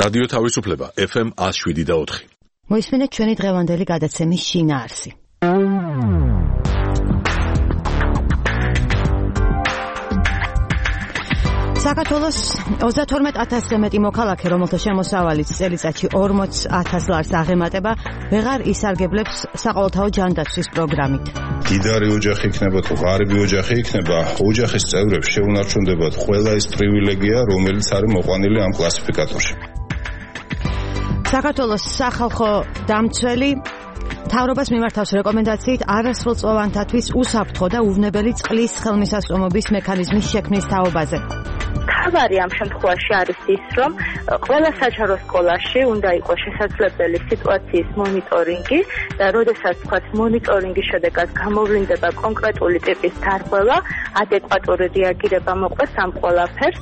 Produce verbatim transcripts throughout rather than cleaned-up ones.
რადიო თავისუფლება ეფ ემ one oh seven და four. მოისმინეთ ჩვენი დღევანდელი გადაცემის შინაარსი. საქართველოს ოცდათორმეტ ათასზე მეტი მოქალაქე, რომელთა შემოსავალიც წელიწადში ორმოც ათას ლარს აღემატება, ვეღარ ისარგებლებს საყოველთაო ჯანდაცვის პროგრამით. დიდარი ოჯახი იქნება თუ ღარიბი ოჯახი იქნება, ოჯახის წევრებს შეუნარჩუნდებათ ყველა ის პრივილეგია, რომელიც არის მოყვანილი ამ კლასიფიკატორში. საქართველოს სახალხო დამცველი მთავრობას მიმართავს რეკომენდაციით არასრულწლოვანთათვის უსაფრთხო და უვნებელი წყლის ხელმისაწვდომობის მექანიზმის შექმნის თაობაზე. თავარი ამ შემთხვევაში არის ის, რომ ყველა საჯარო სკოლაში უნდა იყოს შესაძლებელი სიტუაციის მონიტორინგი და როდესაც თქვათ მონიტორინგის შედეგად გამოვლინდება კონკრეტული ტიპის დარღვევა, ადეკვატური რეაგირება მოყვეს ამ ყველაფერს.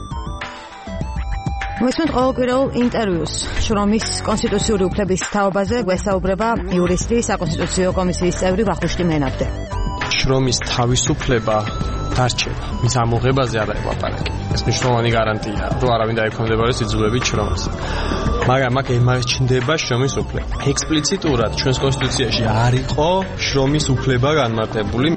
მოისმენთ ყოველკვირეულ ინტერვიუს შრომის კონსტიტუციური უფლების თაობაზე, გვესაუბრება იურისტი, საკონსტიტუციო კომისიის წევრი ვახუშტი მენაბდე. შრომის თავისუფლება დარჩება, მის ამოღებაზე არ ელაპარაკი. ეს მნიშვნელოვანი გარანტია, რომ არავინ დაექვემდებაროს იძულებით შრომას. მაგრამ აქ ემარჩნდება შრომის უფლება. ექსპლიციტურად ჩვენს კონსტიტუციაში არ იყო შრომის უფლება განმარტებული.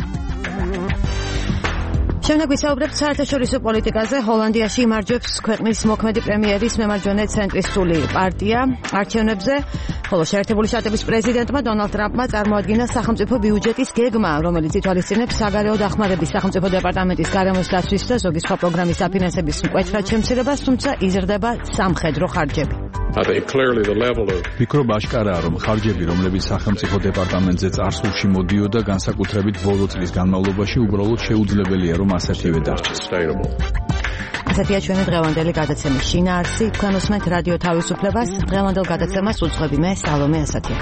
შემდეგ ვისაუბრებთ საერთაშორისო პოლიტიკაზე. ჰოლანდიაში იმარჯვებს ქვეყნის მოქმედი პრემიერის მემარჯვენე ცენტრისტული პარტია არჩევნებზე, ხოლო შეერთებული შტატების პრეზიდენტმა დონალდ ტრამპმა წარმოადგინა სახელმწიფო ბიუჯეტის გეგმა, რომელიც ითვალისწინებს საგარეო დახმარების სახელმწიფო დეპარტამენტის გარემოს დაცვის და ზოგი სხვა პროგრამის დაფინანსების მკვეთრად შემცირებას, თუმცა იზრდება სამხედრო ხარჯები. ვფიქრობ აშკარაა, რომ ხარჯები, რომლებიც სახელმწიფო დეპარტამენტზე წარსულში მოდიოდა, განსაკუთრებით ბოლო წლის განმავლობაში უბრალოდ შეუძლებელია, რომ ასეთივე დარჩეს. ასეთია ჩვენი დღევანდელი გადაცემის შინაარსი. თქვენ უსმენთ რადიო თავისუფლებას. დღევანდელ გადაცემას უძღვები მე, სალომე ასათია.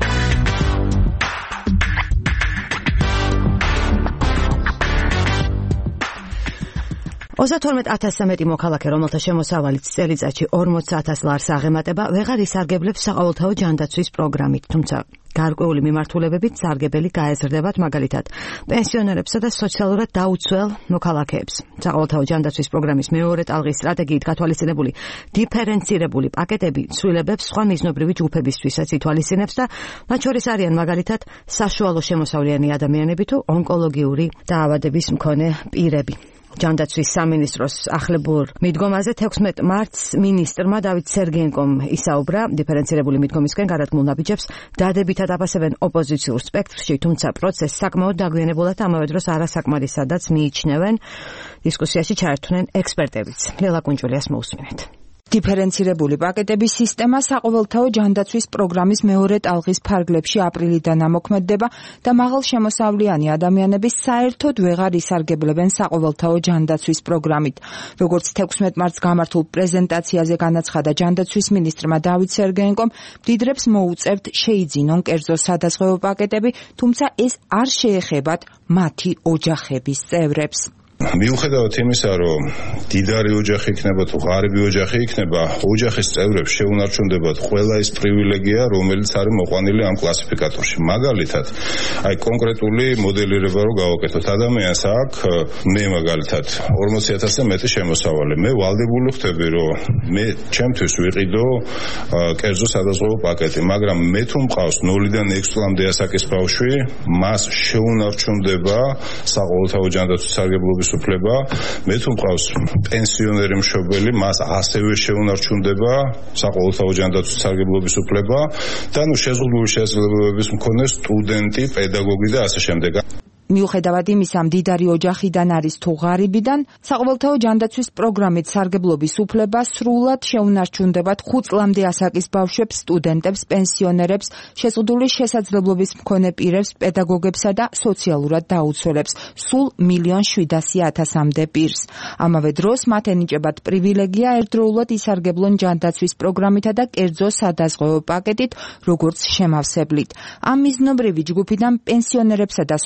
ოცდათორმეტ ათასზე მეტი მოქალაქე, რომელთა შემოსავალიც წელიწადში ორმოც ათას ლარს აღემატება, ვეღარ ისარგებლებს საყოველთაო ჯანდაცვის პროგრამით, თუმცა გარკვეული მიმართულებებით სარგებელი გაეზრდებათ, მაგალითად პენსიონერებსა და სოციალურად დაუცველ მოქალაქეებს. საყოველთაო ჯანდაცვის პროგრამის მეორე ტალღის სტრატეგიით გათვალისწინებული დიფერენცირებული პაკეტები ცვლილებებს სხვა მიზნობრივი ჯგუფებისთვისაც ითვალისწინებს და მათ შორის არიან მაგალითად საშუალო შემოსავლიანი ადამიანები თუ ონკოლოგიური დაავადების მქონე პირები. ჯანდაცვის სამინისტროს ახლებურ მიდგომაზე თექვსმეტ მარტს მინისტრმა დავით სერგეენკომ ისაუბრა. დიფერენცირებული მიდგომისკენ გარდამტულ ნაბიჯებს დადებითად აფასებენ ოპოზიციურ სპექტრში, თუმცა პროცესს საკმაოდ დაგვიანებულად, ამავე დროს არასაკმარისადაც მიიჩნევენ. დისკუსიაში ჩაერთვნენ ექსპერტებიც. ლელა კუნჭულიას მოусმინეთ. დიფერენცირებული პაკეტების სისტემა საყოველთაო ჯანდაცვის პროგრამის მეორე ტალღის ფარგლებში აპრილიდან ამოქმედდება და მაღალშემოსავლიანი ადამიანები საერთოდ ვეღარ ისარგებლებენ საყოველთაო ჯანდაცვის პროგრამით. როგორც თექვსმეტ მარტს გამართულ პრეზენტაციაზე განაცხადა ჯანდაცვის მინისტრმა დავით სერგეენკომ, მდიდრებს მოუწევთ შეიძინონ კერძო სადაზღვევო პაკეტები, თუმცა ეს არ შეეხებათ მათი ოჯახების წევრებს. მიუხედავად იმისა, რომ დიდარი ოჯახი იქნება თუ ღარიბი ოჯახი იქნება, ოჯახის წევრებს შეუნარჩუნდებათ ყველა ის პრივილეგია, რომელიც არის მოყვანილი ამ კლასიფიკატორში. მაგალითად, აი კონკრეტული მოდელირება რო გავაკეთოთ, ადამიანს აქვს მე მაგალითად ორმოცი ათასზე მეტი შემოსავალი. მე ვალდებული ხდები, რომ მე ჩემთვის ვიყიდო კერძო სადაზღვევო პაკეტი, მაგრამ მე თუ მყავს ნულიდან ექვს წლამდე ასაკის ბავშვი, მას შეუნარჩუნდება საყოველთაო ჯანდაცვის სარგებლობის უფლება, მე თუ მყავს პენსიონერი მშობელი, მას ასევე შეუნარჩუნდება საყოველთაო ჯანდაცვის სარგებლობის უფლება და ნუ შეზღუდული შესაძლებლობების მქონე სტუდენტი, პედაგოგი და ასე შემდეგ. მიუხედავად იმისა, მდიდარი ოჯახიდან არის თუ ღარიბიდან, საყოველთაო ჯანდაცვის პროგრამით სარგებლობის უფლება სრულად შეუნარჩუნდებათ ხუთ წლამდე ასაკის ბავშვებს, სტუდენტებს, პენსიონერებს, შეზღუდული შესაძლებლობის მქონე პირებს, პედაგოგებსა და სოციალურად დაუცველებს, სულ მილიონ შვიდასი ათასამდე პირს. ამავე დროს მათ ენიჭებათ პრივილეგია ერთდროულად ისარგებლონ ჯანდაცვის პროგრამითა და კერძო სადაზღვევო პაკეტით, როგორც შემავსებლით. ამ მიზნობრივი ჯგუფიდან პენსიონერებსა და სოციალურად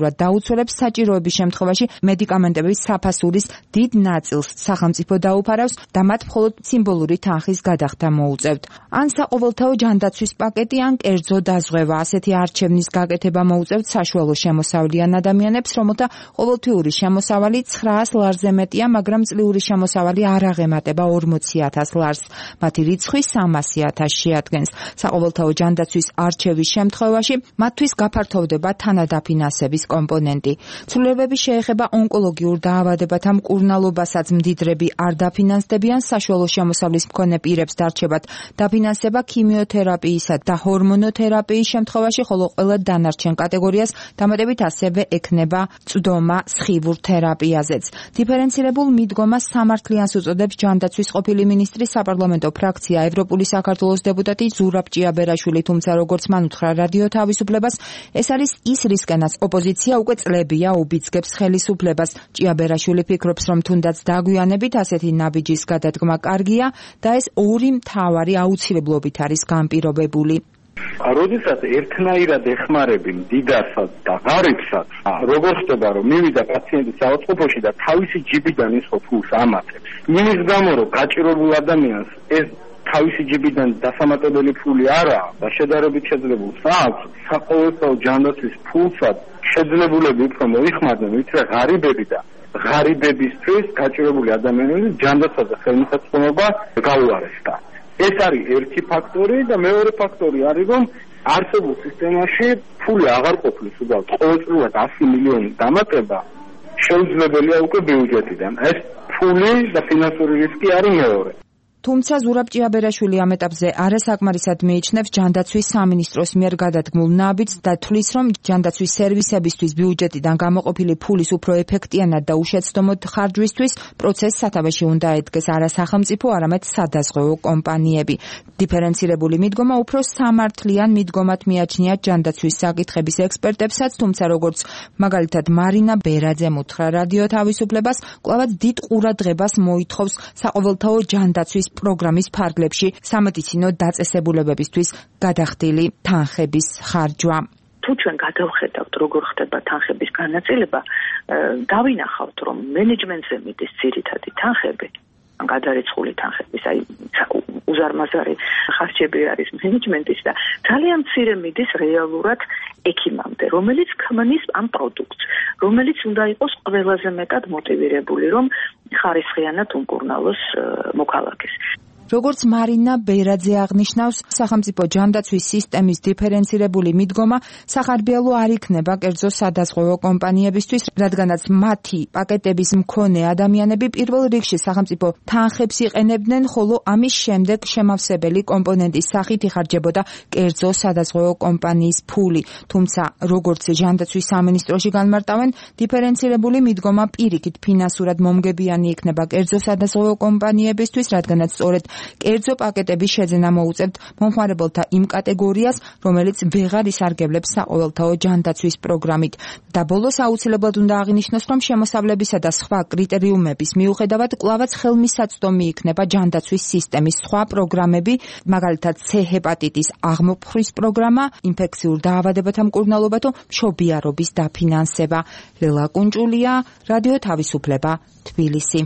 აუცილებლად დაუცველებს საჭიროების შემთხვევაში მედიკამენტების საფასურის დიდ ნაწილს სახელმწიფო დაუფარავს და მათ მხოლოდ სიმბოლური თანხის გადახდა მოუწევთ. ან საყოველთაო ჯანდაცვის პაკეტი, ან კერძო დაზღვევა. ასეთი არჩევნის გაკეთება მოუწევთ საშუალო შემოსავლიან ადამიანებს, რომელთა ყოველთვიური შემოსავალი ცხრაას ლარზე მეტია, მაგრამ წლიური შემოსავალი არ აღემატება ორმოცი ათას ლარს. მათი რიცხვი სამასი ათასს შეადგენს. საყოველთაო ჯანდაცვის არჩევის შემთხვევაში მათთვის გაფართოვდება თანადაფინანსების კომპონენტი. ცვლილებები შეეხება ონკოლოგიურ დაავადებათა მკურნალობასაც მდიდრები არ დაფინანსდებიან, საშუალო შემოსავლის მქონე პირებს დარჩებათ დაფინანსება ქიმიოთერაპიისა და ჰორმონოთერაპიის შემთხვევაში, ხოლო ყველა დანარჩენ კატეგორიას დამატებით ასევე ექნება წვდომა სხივურ თერაპიაზეც. დიფერენცირებულ მიდგომას სამართლიანს უწოდებს ჯანდაცვის ყოფილი მინისტრის საპარლამენტო ფრაქცია ევროპული საქართველოს დეპუტატი ზურაბ ჭიაბერაშვილი, თუმცა როგორც მან უთხრა რადიო თავისუფლებას, ეს არის ის, რისკენაც ოპოზიცია უკვე წლებია უბიძგებს ხელისუფლებას. ჭიაბერაშვილი ფიქრობს, რომ თუნდაც დაგვიანებით ასეთი ნაბიჯის გადადგმა კარგია და ეს ორი მთავარი აუცილებლობით არის განპირობებული. როდესაც ერთნაირად ეხმარები მდიდარსაც და ღარიბსაც, როგორ ხდება, რომ მივიდა პაციენტი საავადმყოფოში და თავისი ჯიბიდან ის ფულს ამატებს. იმის გამო, რომ გაჭირებულ ადამიანს ეს თავისი ჯიბიდან დასამატებელი ფული არაა და შედარებით შეძლებულს აქვს, საყოველთაო ჯანდაცვის ფულსაც შეძლებულები უფრო მოიხმარდნენ, ვით რა ღარიბები და ღარიბებისთვის გაჭირებული ადამიანების ჯანდაცვა და ხელმისაწვდომობა გაუარესდა. ეს არის ერთი ფაქტორი და მეორე ფაქტორი არის, რომ არსებულ სისტემაში ფული აღარ ყოფნის, უბრალოდ ყოველწლიურად ასი მილიონი დამატება შეუძლებელია უკვე ბიუჯეტიდან. ეს ფული და ფინანსური რისკი არის მეორე. თუმცა ზურაბ ჭიაბერაშვილი ამ ეტაპზე არასაკმარისად მიიჩნევს ჯანდაცვის სამინისტროს მიერ გადადგმულ ნაბიჯს და თვლის, რომ ჯანდაცვის სერვისებისთვის ბიუჯეტიდან გამოყოფილი ფულის უფრო ეფექტიანად და უშეცდომოდ ხარჯვისთვის პროცესს სათავეში უნდა ედგეს არა სახელმწიფო, არამედ სადაზღვევო კომპანიები. დიფერენცირებული მიდგომა უფრო სამართლიან მიდგომად მიაჩნიათ ჯანდაცვის საკითხების ექსპერტებსაც, თუმცა როგორც მაგალითად მარინა ბერაძემ უთხრა რადიო თავისუფლებას, კვლავაც დიდ ყურადღებას მოითხოვს საყოველთაო ჯანდაცვის პროგრამის ფარგლებში სამედიცინო დაწესებულებებისთვის გადახდილი თანხების ხარჯვა. თუ ჩვენ გადავხედავთ, როგორ ხდება თანხების განაწილება, დავინახავთ, რომ მენეჯმენტზე მიდის ძირითადი თანხები, გადარიცხული თანხების, აი უზარმაზარი ხარჯები არის მენეჯმენტის და ძალიან მცირე მიდის რეალურად ექიმამდე, რომელიც ქმნის ამ პროდუქტს, რომელიც უნდა იყოს ყველაზე მეტად მოტივირებული, რომ ხარისხიანად უმკურნალოს მოქალაქეს. როგორც მარინა ბერაძე აღნიშნავს, სახელმწიფო ჯანდაცვის სისტემის დიფერენცირებული მიდგომა სახარბიელო არ იქნება კერძო სადაზღვევო კომპანიებისთვის, რადგანაც მათი პაკეტების მქონე ადამიანები პირველ რიგში სახელმწიფო თანხებს იყენებდნენ, ხოლო ამის შემდეგ შემავსებელი კომპონენტის სახით იხარჯებოდა კერძო სადაზღვევო კომპანიის ფული. თუმცა, როგორც ჯანდაცვის სამინისტროში განმარტავენ, დიფერენცირებული მიდგომა პირიქით ფინანსურად მომგებიანი იქნება კერძო სადაზღვევო კომპანიებისთვის, რადგანაც სწორედ კერძო პაკეტების შეძენა მოუწევთ მომხმარებელთა იმ კატეგორიას, რომელიც ვეღარ ისარგებლებს საყოველთაო ჯანდაცვის პროგრამით. და ბოლოს აუცილებლად უნდა აღინიშნოს, რომ შემოსავლებისა და სხვა კრიტერიუმების მიუხედავად კვლავაც ხელმისაწვდომი იქნება ჯანდაცვის სისტემის სხვა პროგრამები, მაგალითად C ჰეპატიტის აღმოფხვის პროგრამა, ინფექციურ დაავადებათა მკურნალობა თუ მშობიარობის დაფინანსება. ლელა კუნჭულია, რადიო თავისუფლება, თბილისი.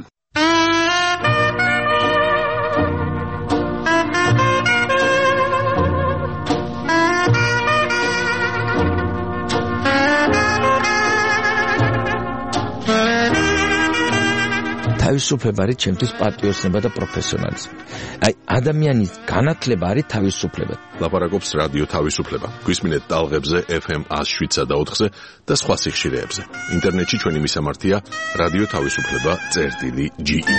თავისუფლება არის ჩემთვის პატრიოტიზმი და პროფესიონალიზმი. აი, ადამიანის განათლება არის თავისუფლება. ლაპარაკობს რადიო თავისუფლება. გვისმინეთ ტალღებზე F M one oh seven და ოთხზე და სხვა სიხშირეებზე. ინტერნეტში ჩვენი მისამართია რადიო თავისუფლება წერტილი G E.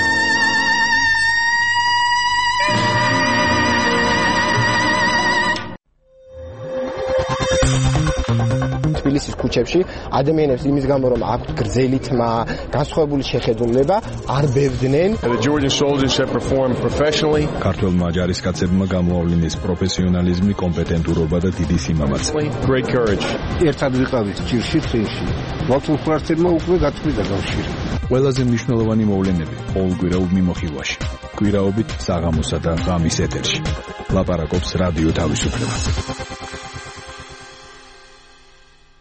თბილისის ქუჩებში ადამიანებს იმის გამო რომ აქვთ გრძელი თმა, განსხვავებული შეხედულება, არ ბევდნენ. The Georgian soldiers have performed professionally. ქართველმა ჯარისკაცებმა გამოავლინეს პროფესიონალიზმი, კომპეტენტურობა და დიდი სიმამაცე. Great courage. ერთად ვიყავით ჭირში წინში. მათულხარცებმა უკვე გაწყვიტა კავშირი. ყველაზე მნიშვნელოვანი მოვლენები ყოველკვირეულ მიმოხილვაში. კვირაობით საღამოსა და ღამის ეთერში. ლაპარაკობს რადიო თავისუფლება.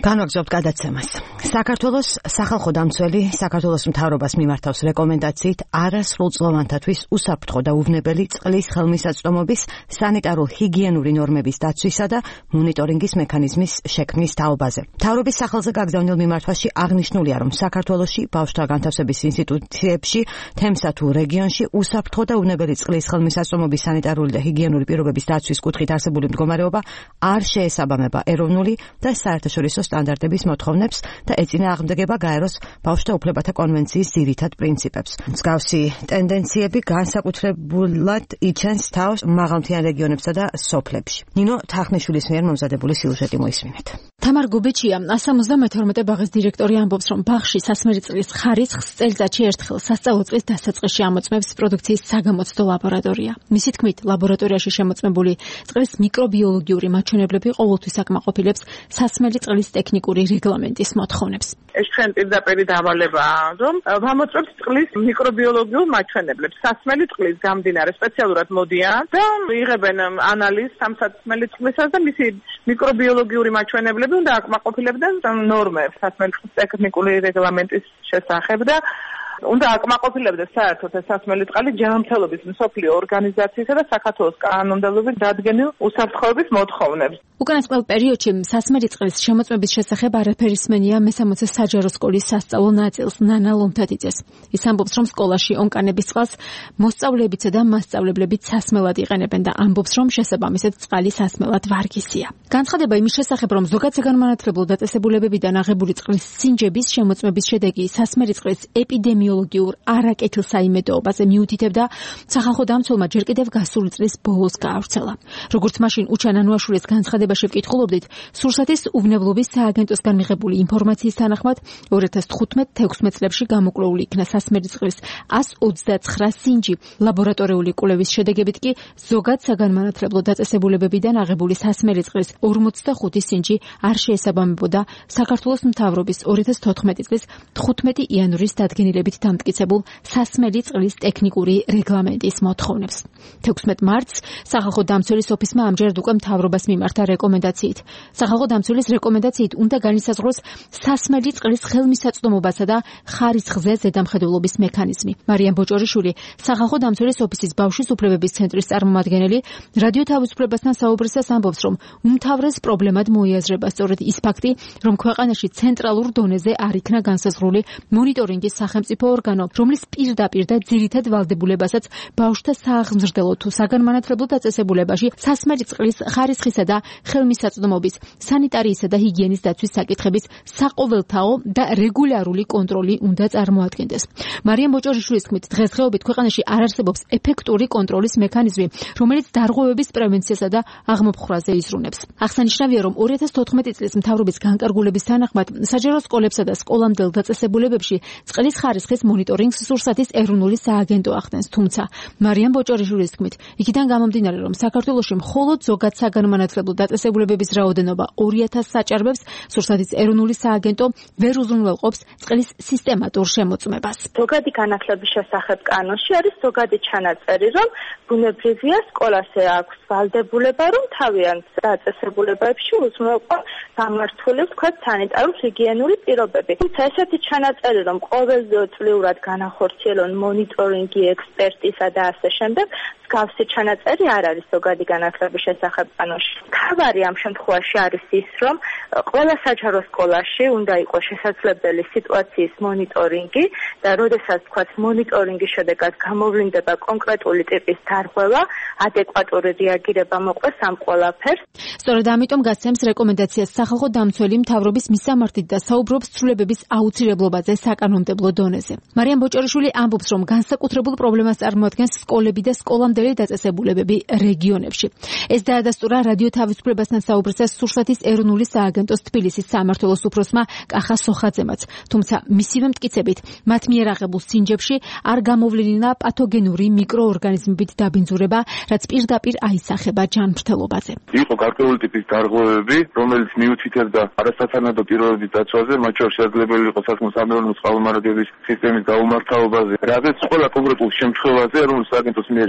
განვაგრძობთ გადაცემას. საქართველოს სახალხო დამცველი საქართველოს მთავრობას მიმართავს რეკომენდაციით არასრულწლოვანთათვის უსაფრთხო და უვნებელი წყლის ხელმისაწვდომობის სანიტარულ-ჰიგიენური ნორმების დაცვისა და მონიტორინგის მექანიზმის შექმნის თაობაზე. მთავრობის სახელზე გაგზავნილ მიმართვაში აღნიშნულია, რომ საქართველოში ბავშვთა განთავსების ინსტიტუციებში, თემსა თუ რეგიონში უსაფრთხო და უვნებელი წყლის ხელმისაწვდომობის სანიტარული და ჰიგიენური პირობების დაცვის კუთხით არსებული მდგომარეობა არ შეესაბამება ეროვნული და საერთაშორისო სტანდარტების მოთხოვნებს და ეწინააღმდეგება გაეროს ბავშვთა უფლებათა კონვენციის ძირითად პრინციპებს. მსგავსი ტენდენციები განსაკუთრებულად იჩენს თავს მაღალმთიან რეგიონებსა და სოფლებში. ნინო თახნიშვილის მიერ მომზადებული სიუჟეტი მოისმინეთ. თამარ გუბეჩია ას ორმოცდამეთორმეტე ბაღის დირექტორი ამბობს, რომ ბაღში სასმელი წყლის ხარისხს წელიწადში ერთხელ სასწავლო წყლის დასაწყისში ამოწმებს პროდუქციის საგამოცდო ლაბორატორია. მისი თქმით, ლაბორატორიაში შემოწმებული წყლის მიკრობიოლოგიური მაჩვენებლები ყოველთვის აკმაყოფილებს სასმელი წყლის ტექნიკური რეგლამენტის მოთხოვნებს. ეს ჩვენ პირდაპირ დავალებაა, რომ ვამოწმებთ წყლის მიკრობიოლოგიურ მაჩვენებლებს. სასმელი წყლის გამდინარე სპეციალურად მოდიან და იღებენ ანალიზს ამ სასმელი წყლისას და მისი მიკრობიოლოგიური მაჩვენებლები უნდა აკმაყოფილებდნენ ნორმებს სასმელი წყლის ტექნიკური რეგლამენტის შესახებ და უნდა აკმაყოფილებდეს საერთოდ ეს სასმელი წყალი ჯანმრთელობის მსოფლიო ორგანიზაციისა და საქართველოს კანონმდებლობის დადგენილ უსაფრთხოების მოთხოვნებს. უკანასკნელ პერიოდში სასმელი წყლის შემოწმების შესახებ არაფერი სმენია მესამოცე საჯარო სკოლის სასწავლო ნაწილს ნანა ლომთათიძეს. ის ამბობს, რომ სკოლაში ონკანების წყალს მოსწავლეებიცა და მასწავლებლებიც სასმელად იყენებენ და ამბობს, რომ შესაბამისად წყალი სასმელად ვარგისია. განცხადება იმის შესახებ, რომ ზოგად საგანმანათლებლო დაწესებულებებიდან აღებული წყლის სინჯების შემოწმების შედეგი სასმელი წყლის ეპიდემიოლოგიურ არაკეთილსაიმედოობაზე მიუთითებდა, სახალხო დამცველმა ჯერ კიდევ გასული წლის ბოლოს გაავრცელა. როგორც მაშინ უჩან ანუაშვილის განცხადება შევკითხულობდით, სურსათის უვნებლობის სააგენტოსგან მიღებული ინფორმაციის თანახმად ორი ათას თხუთმეტ თექვსმეტ წლებში გამოკვლეული იქნა სასმელი წყლის ას ოცდაცხრა სინჯი. ლაბორატორიული კვლევის შედეგებით კი ზოგად საგანმანათლებლო დაწესებულებებიდან აღებული სასმელი წყლის ორმოცდახუთი სინჯი არ შეესაბამებოდა საქართველოს მთავრობის ორი ათას თოთხმეტი წლის თხუთმეტი იანვრის დადგენილებით დამტკიცებულ სასმელი წყლის ტექნიკური რეგლამენტის მოთხოვნებს. თექვსმეტ მარტს სახალხო დამცველის ოფისმა ამჯერად უკვე მთავრობას მიმართა რეკომენდაციით. სახალხო დამცველის რეკომენდაციით უნდა განისაზღვროს სასმელი წყლის ხელმისაწვდომობასა და ხარისხზე ზედამხედველობის მექანიზმი. მარიამ ბოჭორიშვილი, სახალხო დამცველის ოფისის ბავშვის უფლებების ცენტრის წარმომადგენელი, რადიო თავისუფლებასთან საუბრისას ამბობს, რომ უმთავრეს პრობლემად მოიაზრება სწორედ ის ფაქტი, რომ ქვეყანაში ცენტრალურ დონეზე არ იქნა განსაზღვრული მონიტორინგის სახელმწიფო ორგანო, რომლის პირდაპირ და ძირითად ვალდებულებასაც ბავშვთა სააღმზრდელო თუ საგანმანათლებლო დაწესებულებაში სასმელი წყლის ხარისხისა და ხელმისაწვდომობის, სანიტარიისა და ჰიგიენის დაცვის საკითხების საყოველთაო და რეგულარული კონტროლი უნდა წარმოადგენდეს. მარიამ ბოჭორიშვილის თქმით, დღესდღეობით ქვეყანაში არ არსებობს ეფექტური კონტროლის მექანიზმი, რომელიც დარღვევების პრევენციასა და აღმოფხვრაზე იზრუნებს. აღსანიშნავია, რომ ორი ათას თოთხმეტი წლის მთავრობის განკარგულების თანახმად საჯარო სკოლებსა და სკოლამდელ დაწესებულებებში წყლის ხარისხის მონიტორინგს სურსათის ეროვნული სააგენტო ახდენს, თუმცა მარიამ ბოჭორიშვილის თქმით, იქიდან გამომდინარე, რომ საქართველოში მხოლოდ ზოგად საგანმანათლებლო დაწესებულებების რაოდენობა ორი ათას საჭარბებს, სურსათის ეროვნული სააგენტო ვერ უზრუნველყოფს წყლის სისტემატურ შემოწმებას. ზოგადი განათლების შესახებ კანონში არის ზოგადი ჩანაწერი, რომ ბუნებრივია სკოლაზე აქვს ვალდებულება, რომ თავიანთ დაწესებულებებში უზრუნველყოფს გამართული, ვთქვათ, სანიტარულ-ჰიგიენური პირობები. თუმცა ესეთი ჩანაწერი, რომ ყოველწლიურად განახორციელონ მონიტორინგი, ექსპერტიზა და ასე შემდეგ, მსგავსი ჩანაწერი არ არის ზოგადი განათლების შესახებ კანონში. თავარი ამ შემთხვევაში არის ის, რომ ყველა საჯარო სკოლაში უნდა იყოს შესაძლებელი სიტუაციის მონიტორინგი და როდესაც თქვათ მონიტორინგის შედეგად გამოვლინდება კონკრეტული ტიპის დარღვევა, ადეკვატური რეაგირება მოყვეს ამ ყველაფერს. სწორედ ამიტომ გასცემს რეკომენდაციას სახალხო დამცველი მთავრობის მისამართით და საუბრობს ცვლილებების აუცილებლობაზე საკანონმდებლო დონეზე. მარიამ ბოჭორიშვილი ამბობს, რომ განსაკუთრებულ პრობლემას წარმოადგენს სკოლები და სკოლამდელი დაწესებულებები რეგიონებში. ეს დაადასტურა რადიო თავისუფლებასთან საუბრისას სურსათის ეროვნული სააგენტოს თბილისის სამმართველოს უფროსმა კახა სოხაძემაც. თუმცა მისივე მტკიცებით, მათ მიერ აღებულ სინჯებში არ გამოვლენილა პათოგენური მიკროორგანიზმებით დაბინძურება, რაც პირდაპირ აისახება ჯანმრთელობაზე. იყო გარკვეული ტიპის დარღვევები, რომელიც მიუთითებდა არასათანადო პირობების დაცვაზე, მათ შორის შესაძლებელი იყო სასმელ სამეურნეო წყალმომარაგების სისტემის გაუმართავობაზე. რადგან ყველა კონკრეტულ შემთხვევაზე, რომ სააგენტოს მიერ გატარებული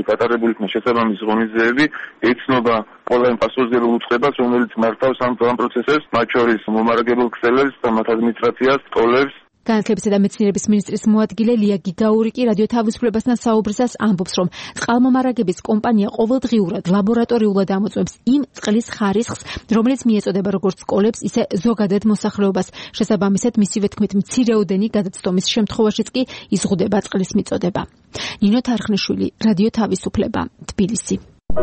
გამოყენებული იქნა შესაბამისი ღონისძიებები, ეცნობა ყველა იმ პასუხისმგებლ უწყებას, რომელიც მართავს ამ პროცესებს, მათ შორის მომარაგებელ ქსელებს, მათ ადმინისტრაციას, ტოლებს. განათლებისა და მეცნიერების მინისტრის მოადგილე ლია გიგაური კი რადიო თავისუფლებასთან საუბრისას ამბობს, რომ წყალმომარაგების კომპანია ყოველდღიურად ლაბორატორიულად ამოწმებს იმ წყლის ხარისხს, რომელიც მიეწოდება როგორც სკოლებს, ისე ზოგადად მოსახლეობას. შესაბამისად, მისივე თქმით, მცირეოდენი გადაცდომის შემთხვევაშიც კი იზღუდება წყლის მიწოდება. ნინო თარხნიშვილი, რადიო თავისუფლება, თბილისი.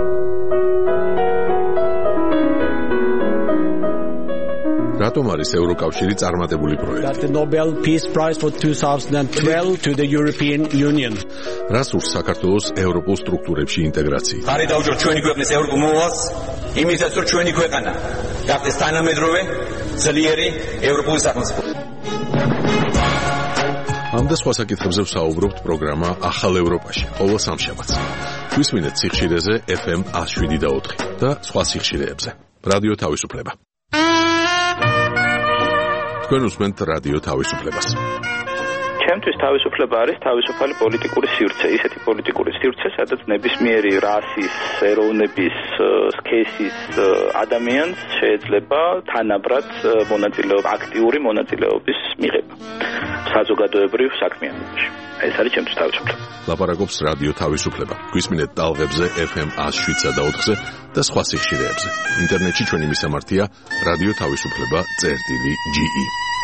რატომ არის ევროკავშირი წარმატებული პროექტი? The Nobel Peace Prize for twenty twelve to the European Union. რას ურს საქართველოს ევროპულ სტრუქტურებში ინტეგრაცია? ხარი დაუჭირ ჩვენი ქვეყნის ევროპულ მოვალს, იმისაც რომ ჩვენი ქვეყანა გახდეს თანამედროვე, ძლიერი ევროპული სახელმწიფო. ამ და სხვა საკითხებზე ვსაუბრობთ პროგრამა ახალ ევროპაში, ყოველ სამშაბათს. გვისმინეთ სიხშირეზე ეფ ემ one oh seven და ოთხი და სხვა სიხშირეებზე. რადიო თავისუფლება. თქვენ უსმენთ რადიო თავისუფლებას. ჩემთვის თავისუფლება არის თავისუფალი პოლიტიკური სივრცე, ისეთი პოლიტიკური სივრცე, სადაც ნებისმიერი რასის, ეროვნების, სქესის ადამიანს შეიძლება თანაბრად მონაწილეობა, აქტიური მონაწილეობის მიღება საზოგადოებრივ საქმიანობაში. ეს არის ჩემთვის თავისუფლება. ლაპარაკობს რადიო თავისუფლება. გვისმინეთ ტალღებზე ეფ ემ one oh seven და ოთხზე და სხვა სიხშირეებზე. ინტერნეტში ჩვენი მისამართია რადიო თავისუფლება წერტილი ჯი ი.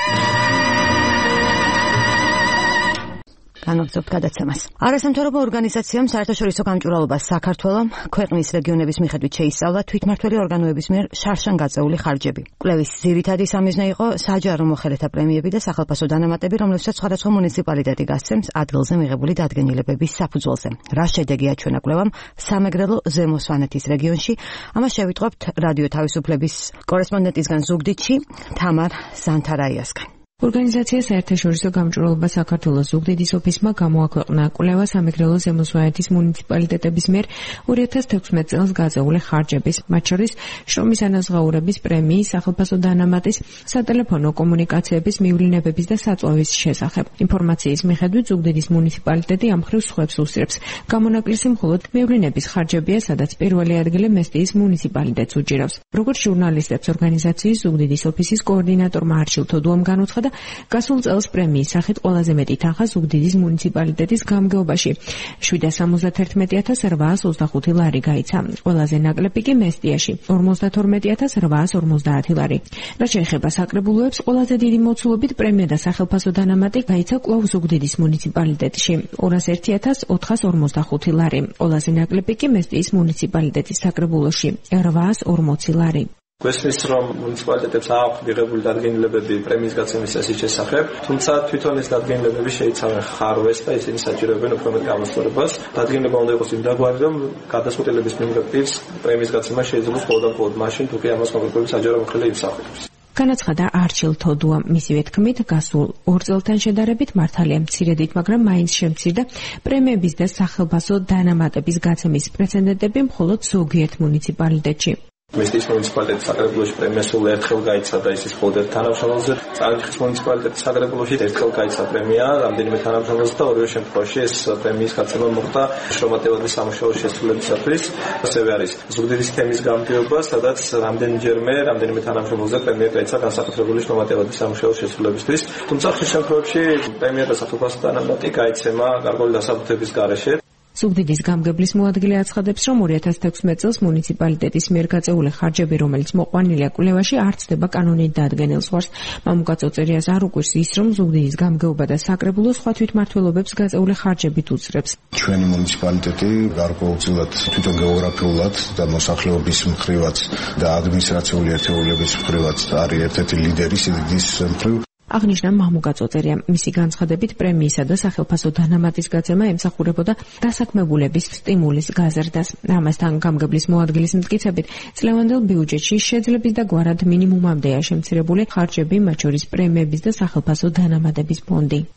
განვაგრძობთ გადაცემას. არასამთავრობო ორგანიზაციამ საერთაშორისო გამჭვირვალობას საქართველოს ქვეყნის რეგიონების მიხედვით შეისწავლა თვითმმართველი ორგანოების მიერ შარშან გაწეული ხარჯები. კვლევის ძირითადი სამიზნე იყო საჯარო მოხელეთა პრემიები და სახელმწიფო დანამატები, რომლებსაც სხვადასხვა მუნიციპალიტეტი გასცემს ადგილზე მიღებული დადგენილებების საფუძველზე. რა შედეგი აჩვენა კვლევამ სამეგრელო ზემო სვანეთის რეგიონში? ამას შევიტყობთ რადიო თავისუფლების კორესპონდენტისგან ზუგდიდში თამარ ზანთარაიასგან. ორგანიზაცია საერთაშორისო გამჭვირვალობა საქართველოს ზუგდიდის ოფისმა გამოაქვეყნა კვლევა სამეგრელო ზემო სვანეთის მუნიციპალიტეტების მიერ ორი ათას თექვსმეტ წელს გაწეული ხარჯების, მათ შორის შრომის ანაზღაურების პრემიის, სახელმწიფო დანამატის, სატელეფონო კომუნიკაციების მივლინებების და საწვავის შესახებ. ინფორმაციის მიხედვით ზუგდიდის მუნიციპალიტეტი ამ მხრივ სხვებს უსწრებს. გამონაკლისი მხოლოდ მივლინების ხარჯებია, სადაც პირველი ადგილი მესტიის მუნიციპალიტეტს უჭირავს. როგორც ჟურნალისტებს ორგანიზაციის ზუგდიდის ოფისის კოორდინატორმა არჩილ თოდუამ განუცხადა, გასულ წელს პრემიის სახით ყველაზე მეტი თანხა ზუგდიდის მუნიციპალიტეტის გამგეობაში შვიდ სამოცდაერთმეტი ათას რვაას ოცდახუთი ლარი გაიცა. ყველაზე ნაკლები კი მესტიაში ორმოცდათორმეტი ათას რვაას ორმოცდაათი ლარი. რაც შეეხება საკრებულოებს, ყველაზე დიდი მოცულობით პრემია და სახელმწიფო დანამატი გაიცა კვლავ ზუგდიდის მუნიციპალიტეტში ორას ერთი ათას ოთხას ორმოცდახუთი ლარი. ყველაზე ნაკლები კი მესტიის მუნიციპალიტეტის საკრებულოში რვაას ორმოცი ლარი. გვესმის რომ მუნიციპალიტეტებს აქვს მიღებული დადგენილებები პრემიის გაცემის წესის შესახებ, თუმცა თვითონ ეს დადგენილებები შეიცავენ ხარვეს და ისინი საჭიროებენ უფრო მეტ გამოსწორებას. დადგენილება უნდა იყოს იმდაგვარი, რომ გადაწყვეტილების მიმართვის პრემიის გაცემა შეიძლება მხოლოდ და მხოლოდ მაშინ, თუ კი ამას კონკრეტული საჯარო მოხელე იმსახურებს. განაცხადა არჩილ თოდუამ. მისივე თქმით, გასულ ორ წელთან შედარებით მართალია მცირედით, მაგრამ მაინც შემცირდა პრემიების და სახელმწიფო დანამატების გაცემის პრეცედენტები მხოლოდ ზოგიერთ მუნიციპალიტეტში. მესტიის მუნიციპალიტეტის საკრებულოში პრემია სულ ერთხელ გაიცა და ისიც მხოლოდ ერთ თანამშრომელზე. წალენჯიხის მუნიციპალიტეტის საკრებულოში ერთხელ გაიცა პრემია, რამდენიმე თანამშრომელზე და ორივე შემთხვევაში ეს პრემიის გაცემა მოხდა შრომატევადის სამუშაო შესრულებისათვის. ასევე არის ზუგდიდის თემის გამგეობა, სადაც რამდენჯერმე, რამდენიმე თანამშრომელზე პრემია გაიცა განსაკუთრებული შრომატევადის სამუშაო შესრულებისთვის. თუმცა ხშირ შემთხვევებში პრემია და სახელმწიფო დანამატი გაიცემა გარკვეული დასაბუთების გარეშე. ზუგდიდის გამგებლის მოადგილე აცხადებს, რომ ორი ათას თექვსმეტ წელს მუნიციპალიტეტის მიერ გაწეული ხარჯები, რომელიც მოყვანილია კვლევაში, არ ცდება კანონით დადგენილ ზღვარს. მამუკაცო წერიას არ უკვირს ის, რომ ზუგდიდის გამგეობა და საკრებულო სხვა თვითმმართველობებს გაწეული ხარჯებით უწრებს. ჩვენი მუნიციპალიტეტი გარკვეულწილად თვითონ გეოგრაფიულად და მოსახლეობის მხრივაც და ადმინისტრაციული ერთეულების მხრივაც არის ერთ-ერთი ლიდერი სიდიდის მხრივ. აღნიშნა მამუკაცო წერია. მისი განცხადებით პრემიისა და სახელმწიფო დანამატის გაცემა ემსახურებოდა დასაქმებულების სტიმულის გაზრდას. ამასთან გამგებლის მოადგილის მტკიცებით, წლევანდელ ბიუჯეტში შეძლების და გვარად მინიმუმამდეა შემცირებული ხარჯები, მათ შორის პრემიების და სახელმწიფო დანამატების ფონდი.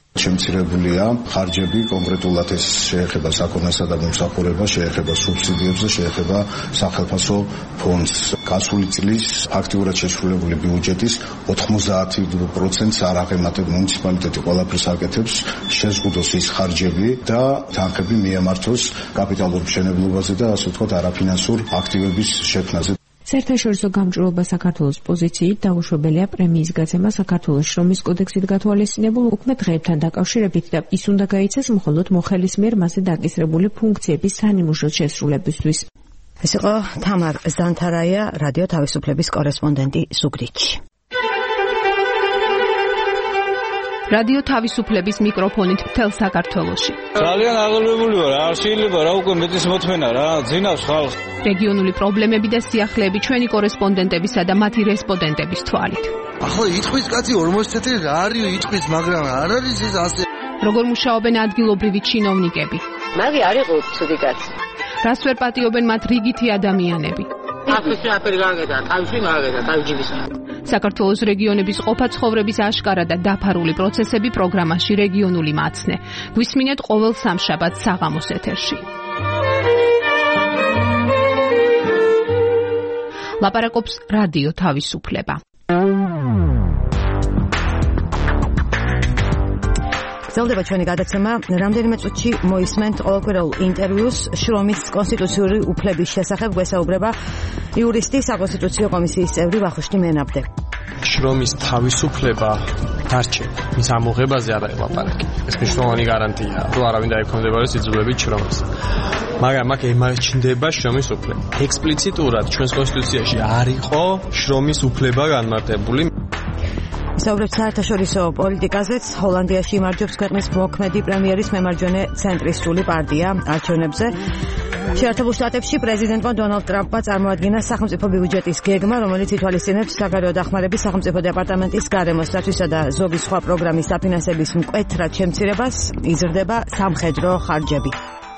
შემცირებულია ხარჯები, კონკრეტულად ეს შეეხება საქონლასა და მომსახურებას, შეეხება სუბსიდიებს და შეეხება სახელმწიფო ფონდს. გასული წლის ფაქტიურად შესრულებული ბიუჯეტის ოთხმოცდაათი პროცენტს არ აღემატება მუნიციპალიტეტი ყველაფერს აკეთებს, შეზღუდოს ის ხარჯები და თანხები მიემართოს კაპიტალურ მშენებლობაზე და ასე ვთქვათ არაფინანსურ აქტივების შექმნაზე. საერთაშორისო გამჭვირვალობა საქართველოს პოზიციით დაუშვებელია პრემიის გაცემა საქართველოს შრომის კოდექსით გათვალისწინებულ უქმე დღეებთან დაკავშირებით და ის უნდა გაიცეს მხოლოდ მოხელის მიერ მასზე დაკისრებული ფუნქციების სანიმუშოდ შესრულებისთვის. ეს იყო თამარ ზანთარაია, რადიო თავისუფლების კორესპონდენტი ზუგდიდში. რადიო თავისუფლების მიკროფონით მთელ საქართველოში. ძალიან აღელვებული ვარ, არ შეიძლება რა უკვე მეტის მოთმენა რა, ძინავს ხალხს. რეგიონული პრობლემები და სიახლეები ჩვენი კორესპონდენტებისა და მათი რესპონდენტების თვალით. ახლა იტყვის კაცი ორმოცი წელი რა არის იტყვის, მაგრამ არ არის ეს ასე. როგორ მუშაობენ ადგილობრივი ჩინოვნიკები? მაგი არ იყო ცუდი კაცი. რას ვერ პატიობენ მათ რიგითი ადამიანები? ახლა აფერი გაგედა, თავში მაგედა, თავჯიბის. საქართველოს რეგიონების ყოფა ცხოვრების აშკარა და დაფარული პროცესები პროგრამაში რეგიონული მაცნე. გვისმინეთ ყოველ სამშაბათს საღამოს ეთერში. ლაპარაკობს რადიო თავისუფლება. გრძელდება ჩვენი გადაცემა. რამდენიმე წუთში მოისმენთ ყოველკვირეულ ინტერვიუს შრომის კონსტიტუციური უფლების შესახებ. გვესაუბრება იურისტი, საკონსტიტუციო კომისიის წევრი ვახუშტი მენაბდე. შრომის თავისუფლება დარჩება. მის ამოღებაზე არ ელაპარაკი. ეს მნიშვნელოვანი გარანტია, რომ არავინ დაექვემდებაროს იძულებით შრომის. მაგრამ აქ ემარჩნდება შრომის უფლება. ექსპლიციტურად ჩვენს კონსტიტუციაში არ იყო შრომის უფლება განმარტებული. საუბრობთ საერთაშორისო პოლიტიკაზეც. ჰოლანდიაში იმარჯვებს ქვეყნის მოქმედი პრემიერის მემარჯვენე ცენტრისტული პარტია არჩევნებზე. შეერთებულ შტატებში პრეზიდენტმა დონალდ ტრამპმა წარმოადგინა სახელმწიფო ბიუჯეტის გეგმა, რომელიც ითვალისწინებს საგარეო დახმარების სახელმწიფო დეპარტამენტის გარემოს დაცვისა და ზოგი სხვა პროგრამის დაფინანსების მკვეთრად შემცირებას. იზრდება სამხედრო ხარჯები.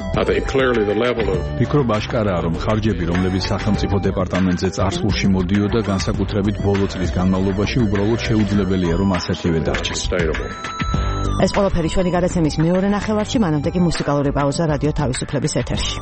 ფიქრობ აშკარაა, რომ ხარჯები, რომლებიც სახელმწიფო დეპარტამენტზე წარსულში მოდიოდა, განსაკუთრებით ბოლო წლის განმავლობაში უბრალოდ შეუძლებელია, რომ ასეთივე დარჩეს. ეს ყველაფერი ჩვენი გადაცემის მეორე ნახევარში, მანამდე კი მუსიკალური პაუზა რადიო თავისუფლების ეთერში.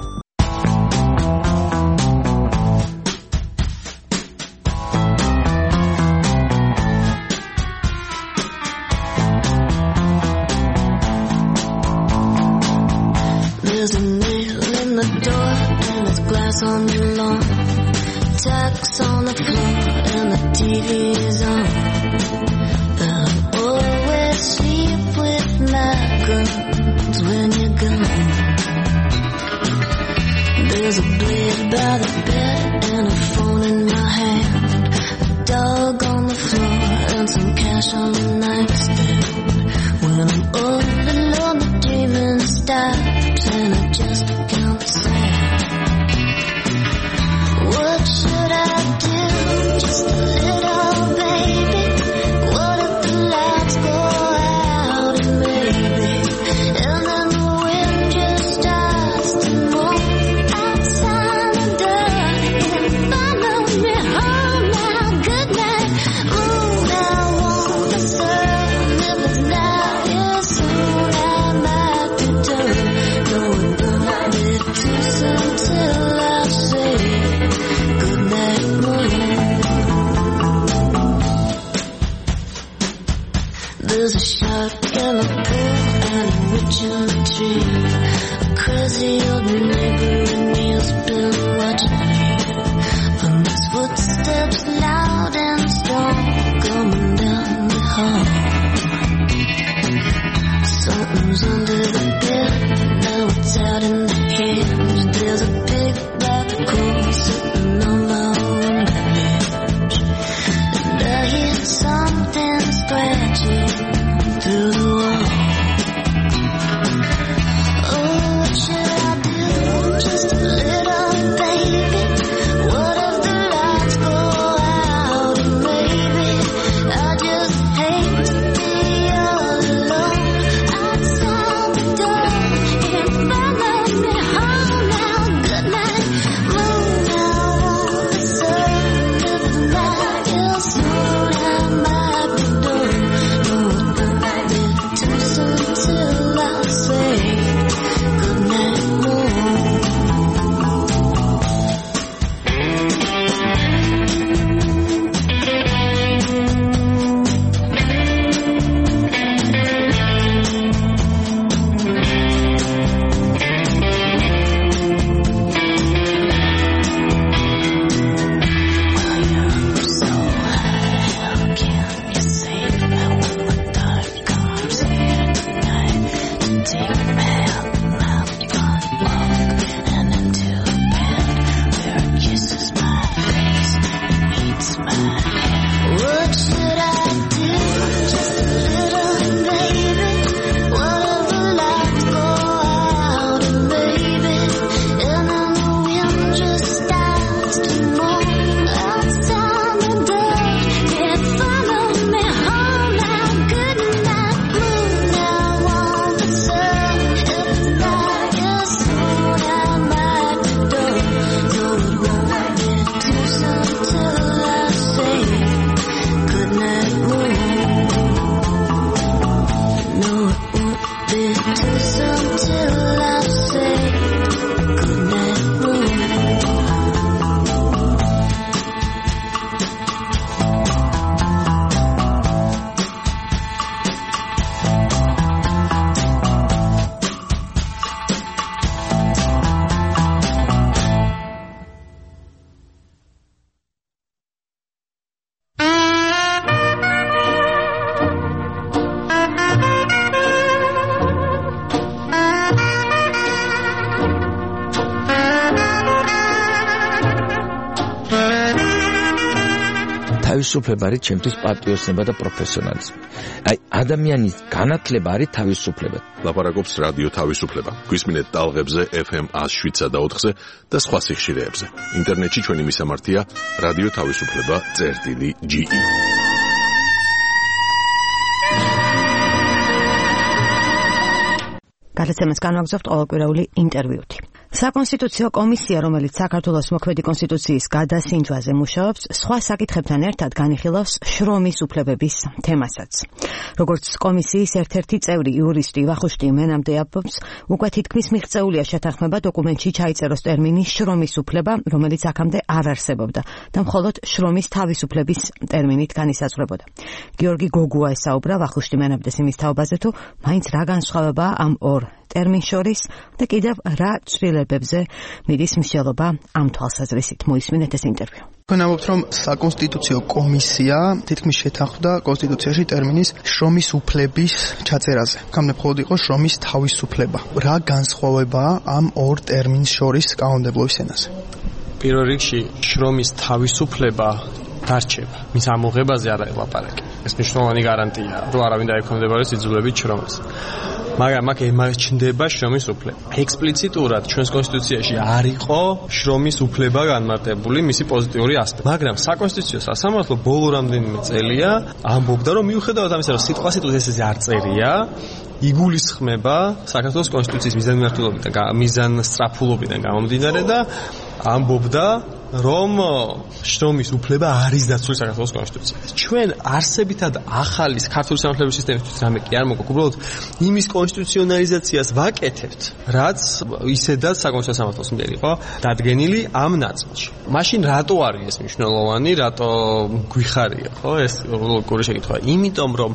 On the lawn, tacks on the floor, and the T V's on. But I always sleep with my guns when you're gone. There's a blade by the bed and a phone in my hand, a dog on the floor and some cash on the nightstand. When I'm all alone, the dreaming stops and I just can't stand. What should I do? Just a little baby. What if the lights go out and maybe, and then the wind just starts to move outside the door and follow me home now. Good night. Ooh, I wanna serve if it's not here soon. I might be done. No, it's gonna be too soon till I say. There's a shark in the pool and a witch in the tree. A crazy old neighbor and he's been watching me. From his footsteps loud and strong coming down the hall. Something's under the bed, now it's out in the hedge. There's a big black coal sitting on my window ledge. And I hear something scratching through the wall. Oh, what should I do? Just a little baby. What if the lights go out and maybe I just hate to თავისუფლება არის ჩემთვის პატრიოტიზმი და პროფესიონალიზმი. აი ადამიანის განათლება არის თავისუფლება. ლაპარაკობს რადიო თავისუფლება. გვისმინეთ ტალღებზე ეფ ემ one oh seven point four-ზე და სხვა სიხშირეებზე. ინტერნეტში ჩვენი მისამართია რადიო თავისუფლება წერტილი ჯი ი. გადაცემას განვაგრძობთ ყოველკვირეული ინტერვიუთი. საკონსტიტუციო კომისია, რომელიც საქართველოს მოქმედი კონსტიტუციის გადასინჯვაზე მუშაობს, სხვა საკითხებთან ერთად განიხილავს შრომის უფლებების თემასაც. როგორც კომისიის ერთ-ერთი წევრი იურისტი ვახუშტი მენამდე ამბობს, უკვე თითქმის მიღწეულია შეთანხმება დოკუმენტში ჩაიწეროს ტერმინი შრომის უფლება, რომელიც აქამდე არ არსებობდა და მხოლოდ შრომის თავისუფლების ტერმინით განისაზღვრებოდა. გიორგი გოგუა ესაუბრა ვახუშტი მენამდეს იმის თაობაზე, თუ მაინც რა განსხვავებაა ამ ორ ტერმინ შორის და კიდევ რა ცვლილებებზე მიდის მსჯელობა ამ თვალსაზრისით. მოისმინეთ ეს ინტერვიუ. თქვენ ამბობთ, რომ საკონსტიტუციო კომისია თითქმის შეთანხმდა კონსტიტუციაში ტერმინის შრომის უფლების ჩაწერაზე. გამნე მხოლოდ იყო შრომის თავისუფლება. რა განსხვავებაა ამ ორ ტერმინს შორის კანონმდებლობის ენაზე? პირველ რიგში შრომის თავისუფლება დარჩება. მის ამოღებაზე არ ელაპარაკე. ეს მნიშვნელოვანი გარანტია, რომ არავინ დაექვემდებაროს იძულებით შრომას. მაგრამ აქ იმას ჩნდება შრომის უფლება. ექსპლიციტურად ჩვენს კონსტიტუციაში არ იყო შრომის უფლება განმარტებული მისი პოზიტიური ასპექტი. მაგრამ საკონსტიტუციო სასამართლო ბოლო რამდენიმე წელია ამბობდა, რომ მიუხედავად ამისა, რომ სიტყვა-სიტყვით ესე არ წერია, იგულისხმება საქართველოს კონსტიტუციის მიზანმიმართულობიდან, მიზანსწრაფულობიდან გამომდინარე და ამბობდა, რომ შრომის უფლება არის დაცული საქართველოს კონსტიტუციაში. ჩვენ არსებითად ახალი ქართული სამართლებრივი სისტემისთვის რამე კი არ მოგვაქვს, უბრალოდ იმის კონსტიტუციონალიზაციას ვაკეთებთ, რაც ისედაც საკონსტიტუციო სამართლოს მიერ იყო დადგენილი ამ ნაწილში. მაშინ რატო არის ეს მნიშვნელოვანი, რატო გვიხარია, ხო, ეს ლოგიკური შეკითხვაა. იმიტომ რომ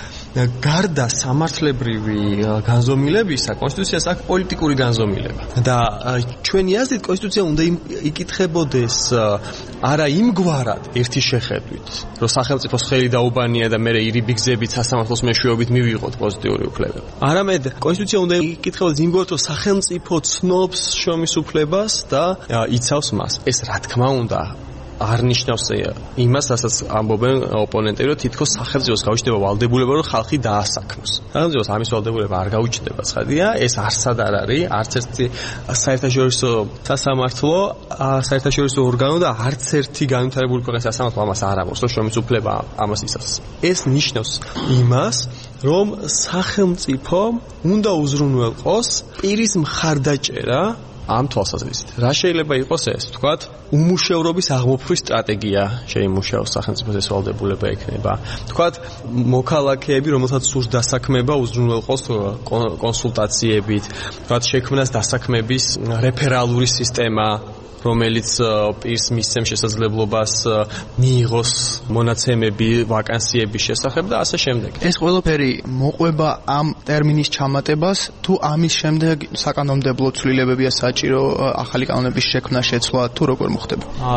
გარდა სამართლებრივი განზომილებისა, კონსტიტუციას აქვს პოლიტიკური განზომილება. და ჩვენი აზრით კონსტიტუცია უნდა იკითხებოდეს არა იმგვარად ერთი შეხედვით, რომ სახელმწიფოს ხელი დაუბანია და მერე ირიბი გზებით სასამართლოს მეშვეობით მივიღოთ პოზიტიური უფლებები. არამედ კონსტიტუცია უნდა იკითხებოდეს იმგვარად, რომ სახელმწიფო ცნობს შრომის უფლებას და იცავს მას. ეს რა თქმა უნდა არ ნიშნავს იმას, რასაც ამბობენ ოპონენტები, რომ თითქოს სახელმწიფოს გაუჩნდება ვალდებულება, რომ ხალხი დაასაქმოს. სახელმწიფოს ამის ვალდებულება არ გაუჩნდება, ცხადია, ეს არსად არ არის, არც ერთი საერთაშორისო სასამართლო, საერთაშორისო ორგანო და არც ერთი განვითარებული ქვეყნის სასამართლო ამას არ ამბობს, რომ შრომის უფლება ამას იცავს. ეს ნიშნავს იმას, რომ სახელმწიფო უნდა უზრუნველყოს პირის მხარდაჭერა ამ თვალსაზრისით. რა შეიძლება იყოს ეს? ვთქვათ, უმუშევრობის აღმოფხვის სტრატეგია შეიმუშაოს სახელმწიფოს, ეს ვალდებულება ექნება. ვთქვათ, მოქალაქეები, რომელთაც სურს დასაქმება, უზრუნველყოს კონსულტაციებით. ვთქვათ, შექმნას დასაქმების რეფერალური სისტემა, რომელიც პირს მისცემს შესაძლებლობას მიიღოს მონაცემები ვაკანსიების შესახებ და ასე შემდეგ. ეს ყველაფერი მოყვება ამ ტერმინის ჩამატებას, თუ ამის შემდეგ საკანონმდებლო ცვლილებებია საჭირო ახალი კანონების შექმნა, შეცვლა, თუ როგორ მოხდება?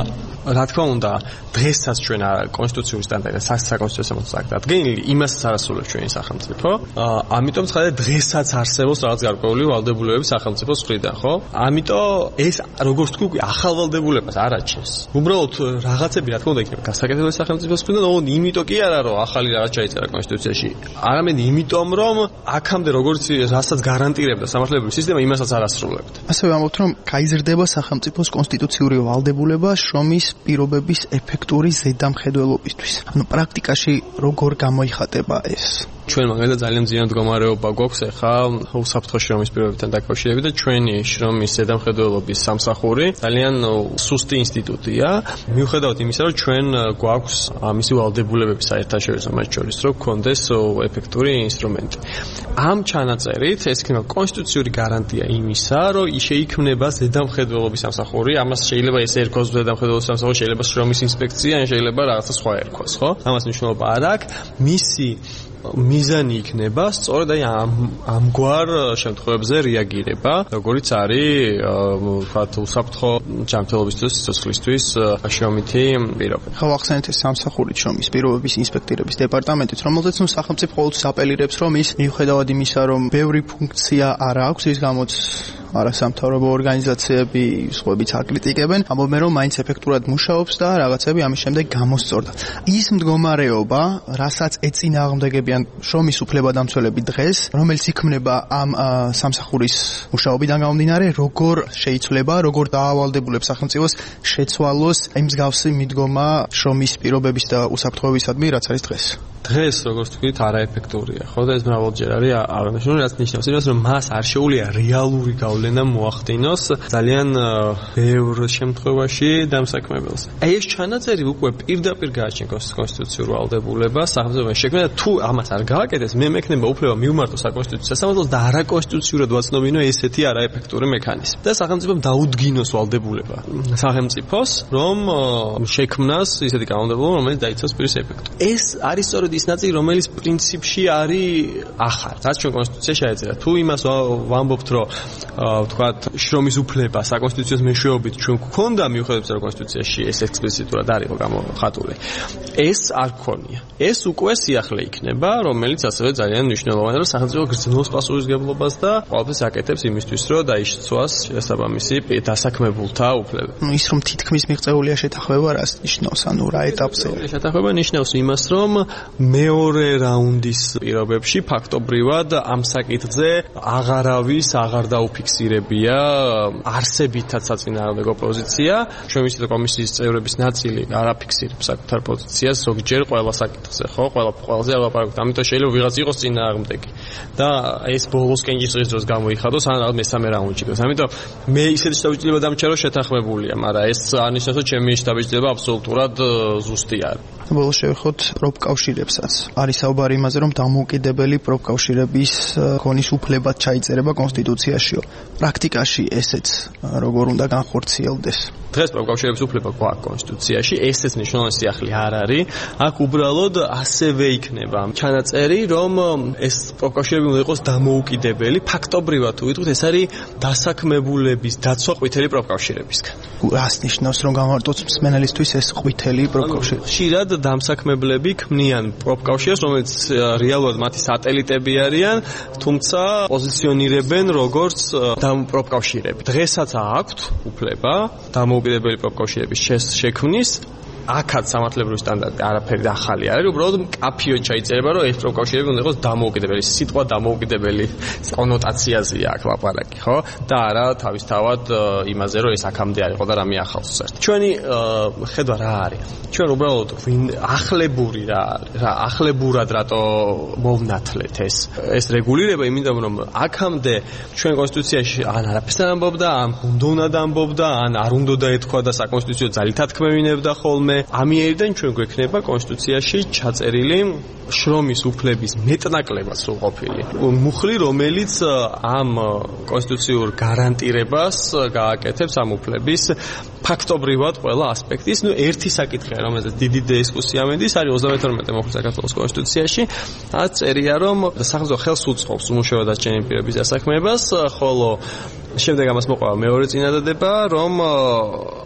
რა თქმა უნდა, დღესაც ჩვენ კონსტიტუციური სტანდარტი, საკონსტიტუციო სტანდარტი დადგენილი, იმასაც არ ასრულებს ჩვენი სახელმწიფო. ამიტომ ცხადია დღესაც არსებობს რაღაც გარკვეული ვალდებულებები სახელმწიფოს მხრიდან, ხო? ამიტომ ეს როგორც თქვი, ახალ ვალდებულებას არ აჩენს. უბრალოდ რაღაცები რა თქმა უნდა იქნება გასაკეთებელი სახელმწიფოს მხრიდან, ოღონდ იმიტომ კი არა, რომ ახალი რაღაც ჩაიწერა კონსტიტუციაში. არამედ იმიტომ, რომ აქამდე როგორც რასაც გარანტირებდა სამართლებრივი სისტემა, იმასაც არ ასრულებდა. ასევე ამბობთ, რომ გაიზრდება სახელმწიფოს კონსტიტუციური ვალდებულება შრომის პირობების ეფექტური ზედამხედველობისთვის. ანუ პრაქტიკაში როგორ გამოიხატება ეს? ჩვენ მაგალითად ძალიან ძლიერი მდგომარეობა გვაქვს ახლა უსაფრთხო შრომის პირობებთან დაკავშირებით და ჩვენი შრომის ზედამხედველობის სამსახური ძალიან სუსტი ინსტიტუტია. მიუხედავად იმისა, რომ ჩვენ გვაქვს ამისი ვალდებულებები საერთაშორისო მათ შორის, რომ გქონდეს ეფექტური ინსტრუმენტი. ამ ჩანაწერით ეს იქნება კონსტიტუციური გარანტია იმისა, რომ შეიქმნება ზედამხედველობის სამსახური, ამას შეიძლება ესე ერქოს ზედამხედველობის სამსახური, შეიძლება შრომის ინსპექცია, ან შეიძლება რაღაცა სხვა ერქოს, ხო? ამას მნიშვნელობა არ აქვს. მისი მიზანი იქნება სწორედ აი ამ ამგვარ შემთხვევებზე რეაგირება, როგორიც არის ვთქვათ უსაფრთხო ჯანმრთელობისთვის, სიცოცხლისთვის შრომითი პირობები. ხო, ახსენეთ ეს სამსახური შრომის პირობების ინსპექტირების დეპარტამენტით, რომელზეც ნუ სახელმწიფო ყოველთვის აპელირებს, რომ ის მიუხედავად იმისა, რომ ბევრი ფუნქცია არ აქვს, ის გამოც არასამთავრობო ორგანიზაციები სხვაებიც აკრიტიკებენ, ამბობენ, რომ მაინც ეფექტურად მუშაობს და რაღაცები ამის შემდეგ გამოსწორდა. ის მდგომარეობა, რასაც ეწინააღმდეგებიან შრომის უფლებადამცველები დღეს, რომელიც იქმნება ამ სამსახურის მუშაობიდან გამომდინარე, როგორ შეიცვლება, როგორ დაავალდებულებს სახელმწიფოს შეცვალოს იმ მსგავსი მიდგომა შრომის პირობების და უსაფრთხოებისადმი, რაც არის დღეს. დღეს, როგორც თქვით, არაეფექტურია, ხო და ეს მრავალჯერ არის აღნიშნული, რაც ნიშნავს იმას, რომ მას არ შეუძლია რეალური გავლენა მოახდინოს ძალიან ბევრ შემთხვევაში დამსაქმებელს. აი ეს ჩანაწერი უკვე პირდაპირ გააჩნია კონსტიტუციურ ვალდებულებას სახელმწიფოს შექმნა და თუ ამას არ გააკეთეს, მე მექნება უფლება მივმართო საკონსტიტუციო სასამართლოს და არაკონსტიტუციურად ვაცნობინო ესეთი არაეფექტური მექანიზმი. და სახელმწიფომ დაუდგინოს ვალდებულება სახელმწიფოს, რომ შექმნას ისეთი კანონმდებლობა, რომელიც დაიცავს პირის ეფექტს. ეს არის სწორედ ის ნაწილი, რომელიც პრინციპში არის ახალ. რაც ჩვენ კონსტიტუციაში აეწერა. თუ იმას ვამბობთ, რომ ვთქვათ, შრომის უფლება საკონსტიტუციო მეშვეობით ჩვენ გვქონდა, მიუხედავად რომ კონსტიტუციაში ეს ექსპლიციტურად არ იყო გამოხატული. ეს არ გქონია. ეს უკვე სიახლე იქნება, რომელიც ასევე ძალიან მნიშვნელოვანია, რომ სახელმწიფო გრძნობს პასუხისმგებლობას და ყველაფერს აკეთებს იმისთვის, რომ დაიშწვას შესაბამისი დასაქმებულთა უფლებები. ნუ ის რომ თითქმის მიღწეულია შეთანხმება, რას ნიშნავს, ანუ რა ეტაპზე? შეთანხმება ნიშნავს იმას, რომ მეორე რაუნდის პირობებში ფაქტობრივად ამ საკითხზე აღარავის აღარ დაუფიქსირებია არსებითაც საწინააღმდეგო პოზიცია. ჩვენი კომისიის წევრების ნაწილი არაფიქსირებს საკუთარ პოზიციას ზოგჯერ ყველა საკითხზე, ხო, ყველა ყველაზე ალაპარაკობთ. ამიტომ შეიძლება ვიღაც იყოს წინააღმდეგი და ეს ბოლოს კენჭისყრის დროს გამოიხადოს, ან რაღაც მესამე რაუნდში იყოს. ამიტომ მე ისეთი შტაბის-ჯილება დამჩარო შეთანხმებულია, მაგრამ ეს არ ნიშნავს, რომ ჩემი შტაბის-ჯილება აბსოლუტურად ზუსტი არის. ბოლოს შევეხოთ პროფკავშირებსაც. არის საუბარი იმაზე, რომ დამოუკიდებელი პროფკავშირების ქონის უფლება ჩაიწერება კონსტიტუციაშიო. პრაქტიკაში ესეც როგორ უნდა განხორციელდეს? დღეს პროფკავშირების უფლება გვაქვს კონსტიტუციაში, ესეც მნიშვნელოვანი სიახლე არ არის. აქ უბრალოდ ასევე იქნება ჩანაწერი, რომ ეს პროფკავშირები უნდა იყოს დამოუკიდებელი. ფაქტობრივად თუ ვიტყვით, ეს არის დასაქმებულების დაცვა ყვითელი პროფკავშირებისგან. რას ნიშნავს, რომ გამარტოთ მსმენელისთვის ეს ყვითელი პროფკავშირი? ხშირად დამსაქმებლები ქმნიან პროფკავშირს, რომელიც რეალურად მათი სატელიტები არიან, თუმცა პოზიციონირებენ როგორც პროფკავშირები. დღესაც აქვთ უფლება დამოუკიდებელი პროფკავშირების შექმნის. აქაც სამართლებრივი სტანდარტი არაფერი ახალი არ არის, უბრალოდ კაფიოდ ჩაიწერება, რომ ეს პროფკავშირები უნდა იყოს დამოუკიდებელი. სიტყვა დამოუკიდებელი კონოტაციაზეა აქ ლაპარაკი, ხო? და არა თავისთავად იმაზე, რომ ეს აქამდე არ იყო და რამე ახალს უწევთ. ჩვენი ხედვა რა არის? ჩვენ უბრალოდ ახლებური რა რა ახლებურად რატო მოვნათლეთ ეს ეს რეგულირება, იმიტომ რომ აქამდე ჩვენ კონსტიტუციაში ან არაფერს არ ამბობდა, ან უნდა ამბობდა, ან არ უნდა ეთქვა და საკონსტიტუციო ძალითად ქმევინებდა ხოლმე. ამიერიდან ჩვენ გვექნება კონსტიტუციაში ჩაწერილი შრომის უფლების მეტნაკლებად სრულყოფილი მუხლი, რომელიც ამ კონსტიტუციურ გარანტირებას გააკეთებს ამ უფლების ფაქტობრივად ყველა ასპექტის. ნუ ერთი საკითხია, რომელზეც დიდი დისკუსია მედის, არის ოცდამეთორმეტე მოხდა საქართველოს კონსტიტუციაში. აქ წერია, რომ სახელმწიფო ხელს უწყობს უმუშევრად დარჩენილი პირების დასაქმებას, ხოლო შემდეგ ამას მოყვა მეორე წინადადება, რომ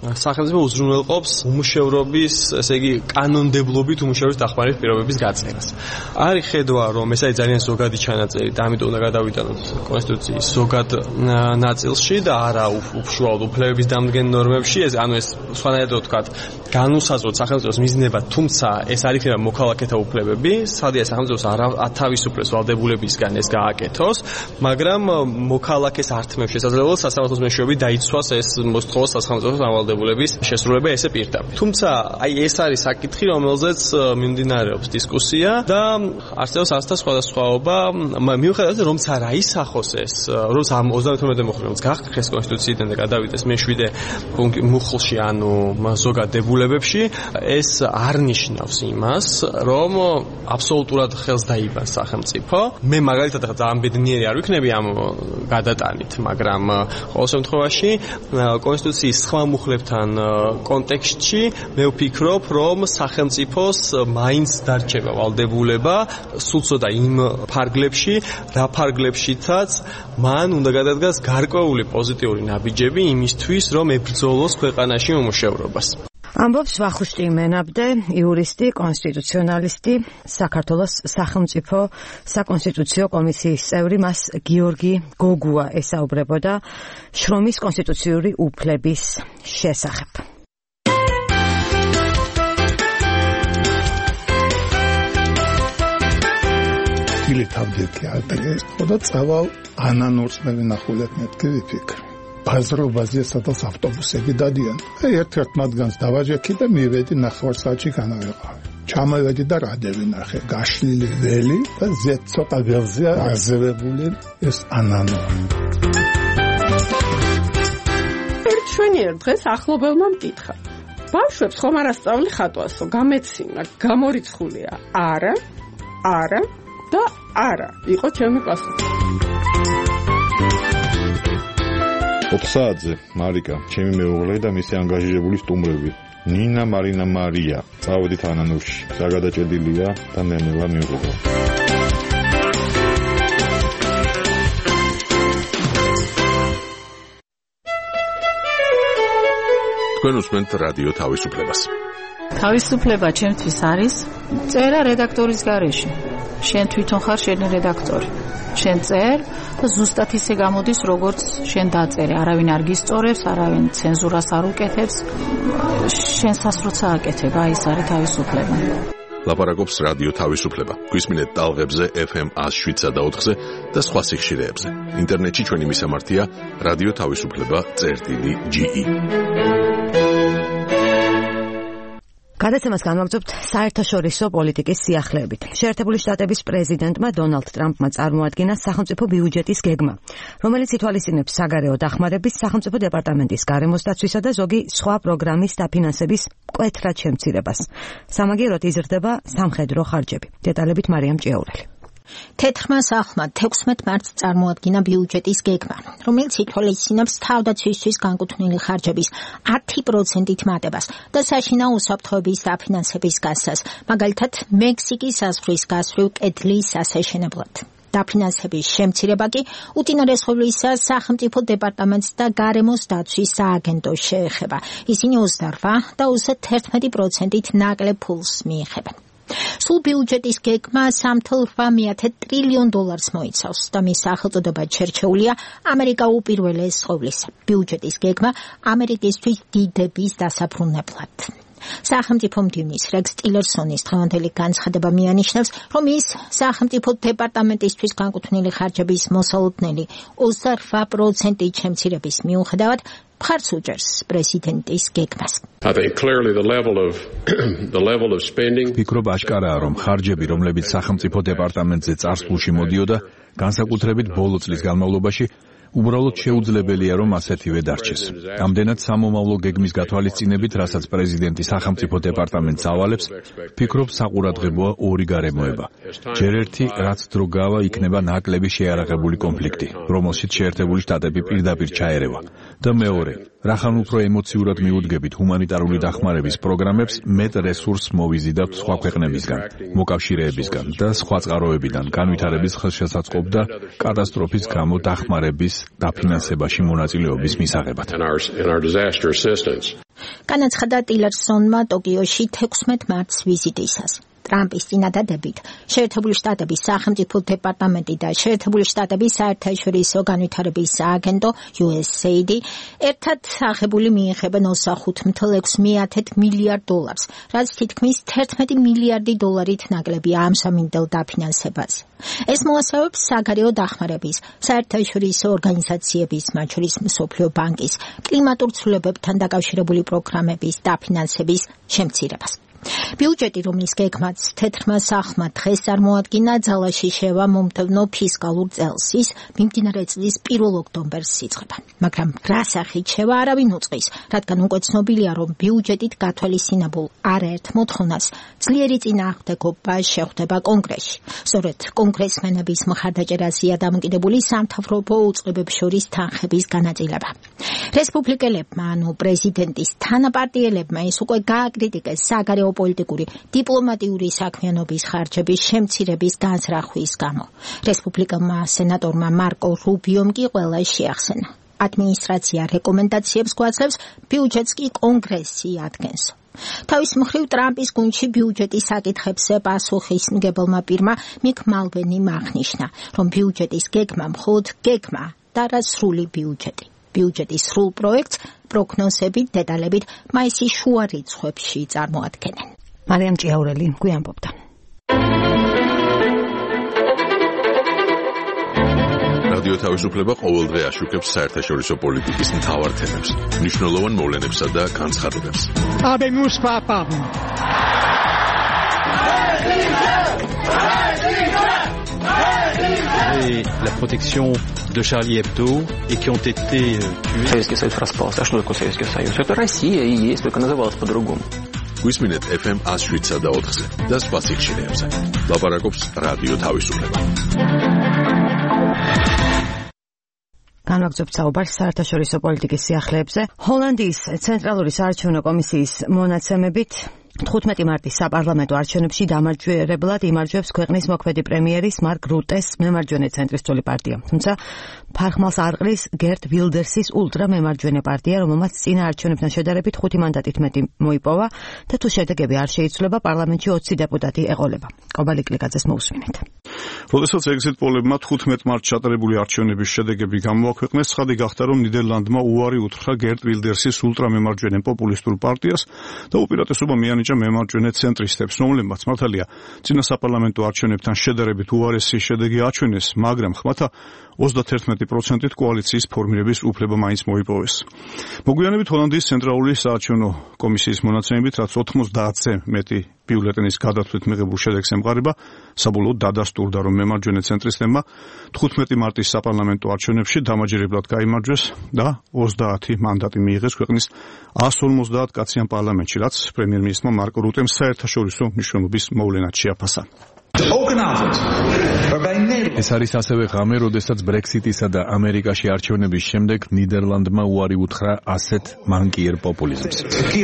სახელმწიფო უზრუნველყოფს უმუშევრობის, ესე იგი, კანონმდებლობით უმუშევრობის დახმარების პირობების გაწერას. არის ხედვა, რომ ეს არის ძალიან ზოგადი ჩანაწერი, და ამიტომ უნდა გადავიტანოთ კონსტიტუციის ზოგად ნაწილში და არა უშუალოდ უფლებების დამდგენ ნორმებში. ეს ანუ ეს სხვანაირად ვთქვათ, განუსაზღვროთ სახელმწიფოს მიზნება, თუმცა ეს არ იქნება მოქალაქეთა უფლებები, სადია სახელმწიფოს ათავისუფლებს ვალდებულებისგან ეს გააკეთოს, მაგრამ მოქალაქეს ართმევ შესაძლებლობას სასამართლოს მეშვეობით დაიცვას ეს მოსთხოვა სახელმწიფოს ავალდებულების შესრულება ესე პირდაპირ. თუმცა აი ეს არის საკითხი, რომელზეც მიმდინარეობს დისკუსია და არსებობს ასთა სხვადასხვაობა, მიუხედავად რომ ცა რა ისახოს ეს, როცა ამ ოცდამეთორმეტე მოხრეებს გახდეს კონსტიტუციიდან და გადავიდეს მეშვიდე მუხლში, ანუ ზოგად დებულებებში, ეს არ ნიშნავს იმას, რომ აბსოლუტურად ხელს დაიბანს სახელმწიფო. მე მაგალითად ძალიან ბედნიერი არ ვიქნები ამ გადატანით, მაგრამ ყოველ შემთხვევაში კონსტიტუციის სხვა მუხლებთან კონტექსტში მე ვფიქრობ, რომ სახელმწიფოს მაინც დარჩება ვალდებულება სულ ცოტა იმ ფარგლებში, რა ფარგლებშიცაც მან უნდა გადადგას გარკვეული პოზიტიური ნაბიჯები იმისთვის, რომ ებრძოლოს ქვეყანაში უმუშევრობას. ამბობს ვახუშტი მენაბდე, იურისტი, კონსტიტუციონალისტი, საქართველოს სახელმწიფო საკონსტიტუციო კომისიის წევრი, მას გიორგი გოგუა ესაუბრებოდა შრომის კონსტიტუციური უფლების შესახებ. ილითავდეთი ადრე, ხოდა წავალ ანანურს მე ვინახულეთ მეთქი ვიფიქრე. ბაზრობაზე სადაც ავტობუსები დადიან. ერთ-ერთ მათგანს დავაჯექი და მივედი ნახევარ საათში განავეყავი. ჩამოვედი და რა დავინახე, გაშლილი ველი და ზეთ ცოტა ველზე აზევებული ეს ანანური. ერთ შვენიერ დღეს ახლობელმა მკითხა. ბავშვებს ხომ არ ასწავლი ხატვასო, გამეცინა, გამორიცხულია. არა, არა და არა, იყო ჩემი პასუხი. ოთხსაათზე მარიკა, ჩემი მეუღლე და მისი ანგაჟირებული სტუმრები. ნინა, მარინა, მარია. წავედით ანანურში. საგადაჭედილია და ნელა მიუღლა. თქვენ უსმენთ რადიო თავისუფლებას. თავისუფლება ჩემთვის არის წერა რედაქტორის გარეშე. შენ თვითონ ხარ შენი რედაქტორი. შენ წერ და ზუსტად ისე გამოდის, როგორც შენ დაწერე. არავინ არ გისწორებს, არავინ ცენზურას არ უკეთებს. შენ სასროცა აკეთებ, აი ეს არის თავისუფლება. ლაპარაკობს რადიო თავისუფლება. გვისმინეთ ტალღებზე ეფ ემ one oh seven და ოთხზე და სხვა სიხშირეებზე. ინტერნეტში ჩვენი მისამართია რადიო თავისუფლება წერტილი ჯი ი. გადაცემას განვაგრძობთ საერთაშორისო პოლიტიკის სიახლეებით. შეერთებული შტატების პრეზიდენტმა დონალდ ტრამპმა წარმოადგინა სახელმწიფო ბიუჯეტის გეგმა, რომელიც ითვალისწინებს საგარეო დახმარების, სახელმწიფო დეპარტამენტის გარემოს დაცვისა და ზოგი სხვა პროგრამის დაფინანსების მკვეთრად შემცირებას. სამაგიეროდ იზრდება სამხედრო ხარჯები. დეტალებით მარიამ ჭიაურელი. თეთრმა სახლმა თექვსმეტ მარტს წარმოადგინა ბიუჯეტის გეგმა, რომელიც ითვალისწინებს თავდაცვისთვის განკუთვნილი ხარჯების ათი პროცენტით მატებას და საშინაო უსაფრთხოების დაფინანსების გასცას, მაგალითად მექსიკის საზღვრის გასწვრივ კედლის ასაშენებლად. დაფინანსების შემცირება კი უტინარესხობლისა სახელმწიფო დეპარტამენტს და გარემოს დაცვის სააგენტოს შეეხება. ისინი ოცდაოთხ და ოცდაერთი პროცენტით ნაკლებ ფულს მიიღებენ. სულ ბიუჯეტის გეგმა სამი ათეული ოთხ ტრილიონ დოლარს მოიცავს და მის სახელწოდებად შერჩეულია ამერიკა უპირველეს ყოვლისა. ბიუჯეტის გეგმა ამერიკისთვის დიდების დასაბრუნებლად. სახელმწიფო მდივნის რეგს ტილერსონის დღევანდელი განცხადება მიანიშნებს, რომ ის სახელმწიფო დეპარტამენტისთვის განკუთვნილი ხარჯების მოსალოდნელი ოცდაოთხ პროცენტით შემცირების მიუხედავად მხარს უჭერს პრეზიდენტის გეგმას. ფიქრობ აშკარაა, რომ ხარჯები, რომლებიც სახელმწიფო დეპარტამენტზე წარსულში მოდიოდა, განსაკუთრებით ბოლო წლის განმავლობაში უბრალოდ შეუძლებელია, რომ ასეთივე დარჩეს. ამდენად სამომავლო გეგმის გათვალისწინებით, რასაც პრეზიდენტი სახელმწიფო დეპარტამენტს ავალებს, ფიქრობ საყურადღებოა ორი გარემოება. ჯერ ერთი, რაც დრო გავა, იქნება ნაკლები შეიარაღებული კონფლიქტი, რომელშიც შეერთებული შტატები პირდაპირ ჩაერევა. და მეორე, რახან უფრო ემოციურად მიუდგებით ჰუმანიტარული დახმარების პროგრამებს, მეტ რესურსს მოვიზიდავთ სხვა ქვეყნებისგან, მოკავშირეებისგან და სხვა წყაროებიდან განვითარების ხელშესაწყობ და კატასტროფის გამო დახმარების დაფინანსებაში მონაწილეობის მისაღებად. განაცხადა ტილერსონმა ტოკიოში თექვსმეტ მარტს ვიზიტისას. ტრამპის წინადადებით შეერთებული შტატების სახელმწიფო დეპარტამენტი და შეერთებული შტატების საერთაშორისო განვითარების სააგენტო იუ ეს ეი დი ერთად აღებული მიიღებენ ოცდახუთ ათეული მილიარდ დოლარს, რაც თითქმის თერთმეტი მილიარდი დოლარით ნაკლებია ამ სამინდელ დაფინანსებაზე. ეს მოასწავებს საგარეო დახმარების, საერთაშორისო ორგანიზაციების, მათ შორის მსოფლიო ბანკის, კლიმატურ ცვლილებებთან დაკავშირებული პროგრამების დაფინანსების შემცირებას. ბიუჯეტი, რომლის გეგმაც თეთრმა სახლმა დღეს წარმოადგინა, ძალაში შევა მომდევნო ფისკალურ წელს, ის მიმდინარე წლის პირველ ოქტომბერს იწყება. მაგრამ რა სახით შევა არავინ უწყის, რადგან უკვე ცნობილია, რომ ბიუჯეტით გათვალისწინებულ არაერთ მოთხოვნას ძლიერი წინააღმდეგობა შეხვდება კონგრესში. სწორედ კონგრესმენების მხარდაჭერაზეა დამოკიდებული სამთავრობო უწყებებს შორის თანხების განაწილება. რესპუბლიკელებმა, ანუ პრეზიდენტის თანაპარტიელებმა ის უკვე გააკრიტიკეს საგარეო პოლიტიკური დიპლომატიური საქმიანობის ხარჯების შემცირების განზრახვის გამო. რესპუბლიკელმა სენატორმა მარკო რუბიომ კი ყველა შეახსენა. ადმინისტრაცია რეკომენდაციებს გვაძლევს, ბიუჯეტს კი კონგრესი ადგენს. თავის მხრივ ტრამპის გუნდში ბიუჯეტის საკითხებზე პასუხისმგებელმა პირმა მიკ მალვენიმ აღნიშნა, რომ ბიუჯეტის გეგმა მხოლოდ გეგმა და რა სრული ბიუჯეტი. ბიუჯეტის სრულ პროექტს პროგნოზებით, დეტალებით მაისის შუა რიცხვებში წარმოადგენენ. მარიამ ჭიაურელი გვიანბობდა. რადიო თავისუფლება ყოველდღე აშუქებს საერთაშორისო პოლიტიკის მთავარ თემებს, მნიშვნელოვან მოვლენებსა და განცხადებებს. Habemus papam. Et la protection de Charlie Hebdo et qui ont été tués. Советский Союз распался. А что такое Советский Союз? Это Россия и есть, только называлась по-другому. გვისმინეთ ეფ ემ one oh seven და ოთხზე და სხვა სიხშირეებზე. ლაპარაკობს რადიო თავისუფლება. განვაგრძობთ საუბარს საერთაშორისო პოლიტიკის სიახლეებზე. ჰოლანდიის ცენტრალური საარჩევნო კომისიის მონაცემებით თხუთმეტი მარტის საპარლამენტო არჩევნებში დამარჯვებლად იმარჯვებს ქვეყნის მოქმედი პრემიერის მარკ რუტეს მემარჯვენე ცენტრისტული პარტია. თუმცა ფარხმალს არყრის გერტ ვილდერსის ულტრამემარჯვენე პარტია, რომელმაც წინა არჩევნებთან შედარებით ხუთი მანდატით მეტი მოიპოვა და თუ შედეგები არ შეიცვლება, პარლამენტში ოცი დეპუტატი ეყოლება. კობალი კლიკაძეს მოусმინეთ. როდესაც ეგზიტ პოლებმა თხუთმეტ მარტს ჩატარებული არჩევნების შედეგები გამოაქვეყნეს, ცხადი გახდა, რომ ნიდერლანდმა უარი უთხრა გერტ ვილდერსის ულტრამემარჯვენე პოპულისტურ პარტიას და უპირატესობა მიანიჭა მემარჯვენე ცენტრისტებს, რომლებმაც მართალია წინა საპარლამენტო არჩევნებთან შედარებით უარესი შედეგი აჩვენეს, მაგრამ ხმათა ოცდაათი პროცენტით კოალიციის ფორმირების უფლება მაინც მოიპოვეს. მოგვიანებით ჰოლანდიის ცენტრალური საარჩევნო კომისიის მონაცემებით, რაც ოთხმოცდაათზე მეტი ბიულეტენის გადათვლით მიღებულ შედეგს ემყარება, საბოლოოდ დადასტურდა, რომ მემარჯვენე ცენტრისტებმა თხუთმეტი მარტის საპარლამენტო არჩევნებში დამაჯერებლად გაიმარჯვეს და ოცდაათი მანდატი მიიღეს ქვეყნის one fifty კაციან პარლამენტში, რაც პრემიერ-მინისტრმა მარკ რუტემ საერთაშორისო მნიშვნელობის მოვლენად შეაფასა. ეს არის ასევე ღამე, როდესაც ბრექსიტისა და ამერიკაში არჩევნების შემდეგ ნიდერლანდმა უარი უთხრა ასეთ მანკიერ პოპულიზმს.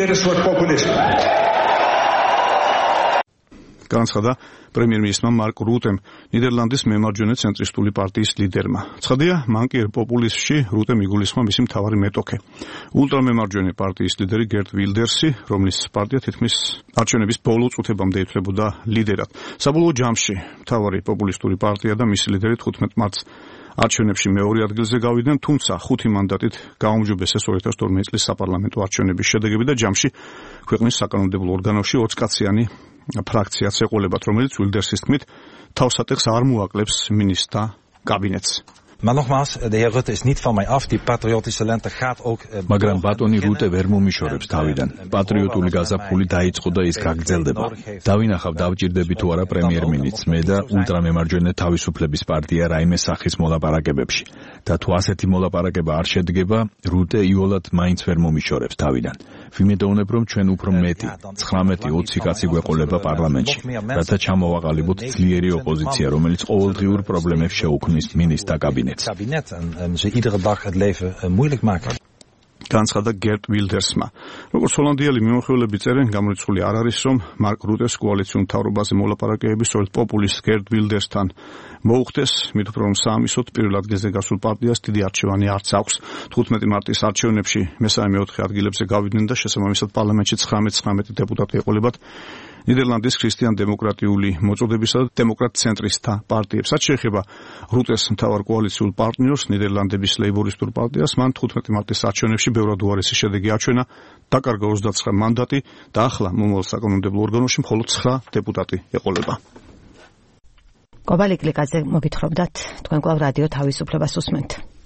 განაცხადა პრემიერ-მინისტრმა მარკ რუტემ, ნიდერლანდის მემარჯვენე ცენტრისტული პარტიის ლიდერმა. ცხადია, მანკიერ პოპულიზმში რუტემ იგულისხმა მისი მთავარი მეტოქე. ულტრამემარჯვენე პარტიის ლიდერი გერტ ვილდერსი, რომლის პარტია თითქმის არჩევნების ბოლო წუთებამდე ითვლებოდა ლიდერად. საბოლოო ჯამში მთავარი პოპულისტური პარტია და მისი ლიდერი თხუთმეტ მარტს არჩევნებში მეორე ადგილზე გავიდნენ, თუმცა ხუთი მანდატით გააუმჯობესეს ორი ათას თორმეტი წლის საპარლამენტო არჩევნების შედეგები და ჯამში ქვეყნის საკანონმდებლო ორგანოში ოცკაციანი ფრაქციაც ეყოლებათ, რომელიც ვილდერსის თქმით თავსატეხს არ მოაკლებს მინისტრთა კაბინეტს. Maar nogmaals, de heer Rutte is niet van mij af. Die patriotische lente gaat ook... მაგრამ ბატონი რუტე ვერ მომიშორებს თავიდან. პატრიოტული გაზაფხული დაიწყო და ის გაგრძელდება. დავინახავ დავჭირდები თუ არა პრემიერ-მინისტრს მე და ულტრამემარჯვენე თავისუფლების პარტია რაიმე სახის მოლაპარაკებებში. და თუ ასეთი მოლაპარაკება არ შედგება, რუტე იოლად მაინც ვერ მომიშორებს თავიდან. ვიმედოვნებ, რომ ჩვენ უფრო მეტი, ცხრამეტი ოცი კაცი გვეყოლება პარლამენტში, რათა ჩამოვაყალიბოთ ძლიერი ოპოზიცია, რომელიც ყოველდღიურ პრობლემებს შეუქმნის მინისტრთა კაბინეტს. kabinet en, en ze iedere dag het leven uh, moeilijk maken. განცხადა გერტ ვილდერსმა. როგორც ჰოლანდიელი მიმოხილველი წერენ, გამორიცხული არ არის, რომ მარკ რუტეს კოალიციურ მთავრობაზე მოლაპარაკებები სწორედ პოპულისტ გერტ ვილდერსთან მოუხდეს, მით უფრო რომ საამისოდ პირველ ადგილზე გასულ პარტიას დიდი არჩევანი არც აქვს. თხუთმეტი მარტის არჩევნებში მესამე-მეოთხე ადგილებზე გავიდნენ და შესაბამისად პარლამენტში ცხრამეტ ცხრამეტი დეპუტატი ეყოლებათ ნიდერლანდის ქრისტიან-დემოკრატიული მოწოდებისა და დემოკრატ-ცენტრისტთა პარტიებს. რაც შეეხება რუტეს მთავარ კოალიციურ პარტნიორს, ნიდერლანდების ლეიბორისტულ პარტიას, მან თხუთმეტი მარტის არჩევნებში ბევრად უარესი შედეგი აჩვენა, დაკარგა ოცდაცხრა მანდატი და ახლა მომავალ საკანონმდებლო ორგანოში მხოლოდ ცხრა დეპუტატი ეყოლება. კობალი კლიკაძე მოგითხრობდათ, თქვენ კვლავ რადიო თავისუფლებას უსმენთ.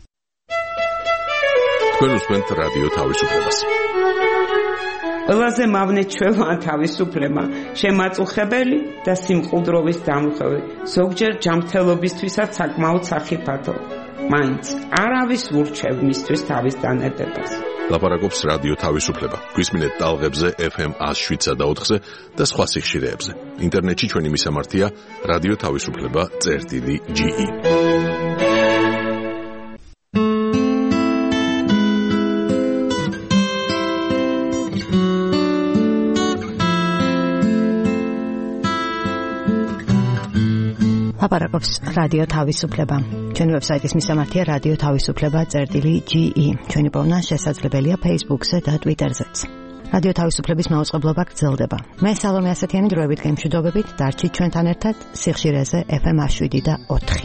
თქვენ უსმენთ რადიო თავისუფლებას. ყველაზე მავნე ჩვევა თავისუფლება, შემაწუხებელი და სიმყუდროვის დამხევი, ზოგჯერ ჯანმრთელობისთვისაც საკმაოდ სახიფათო. მაინც არავის ურჩევ მისთვის თავის დანებებას. ლაპარაკობს რადიო თავისუფლება. გვისმინეთ ტალღებზე ეფ ემ one oh seven და ოთხზე და სხვა სიხშირეებზე. ინტერნეტში ჩვენი მისამართია რადიო თავისუფლება წერტილი ჯი ი. ლაპარაკობს რადიო თავისუფლება. ჩვენი ვებსაიტის მისამართია რადიო თავისუფლება წერტილი ჯი ი. ჩვენი პოვნა შესაძლებელია Facebook-ზე და Twitter-ზეც. რადიო თავისუფლების მაუწყებლობა გრძელდება. მე სალომე ასათიანი დროებით გემშვიდობებით, დარჩით ჩვენთან ერთად სიხშირეზე ეფ ემ one oh seven და ოთხი.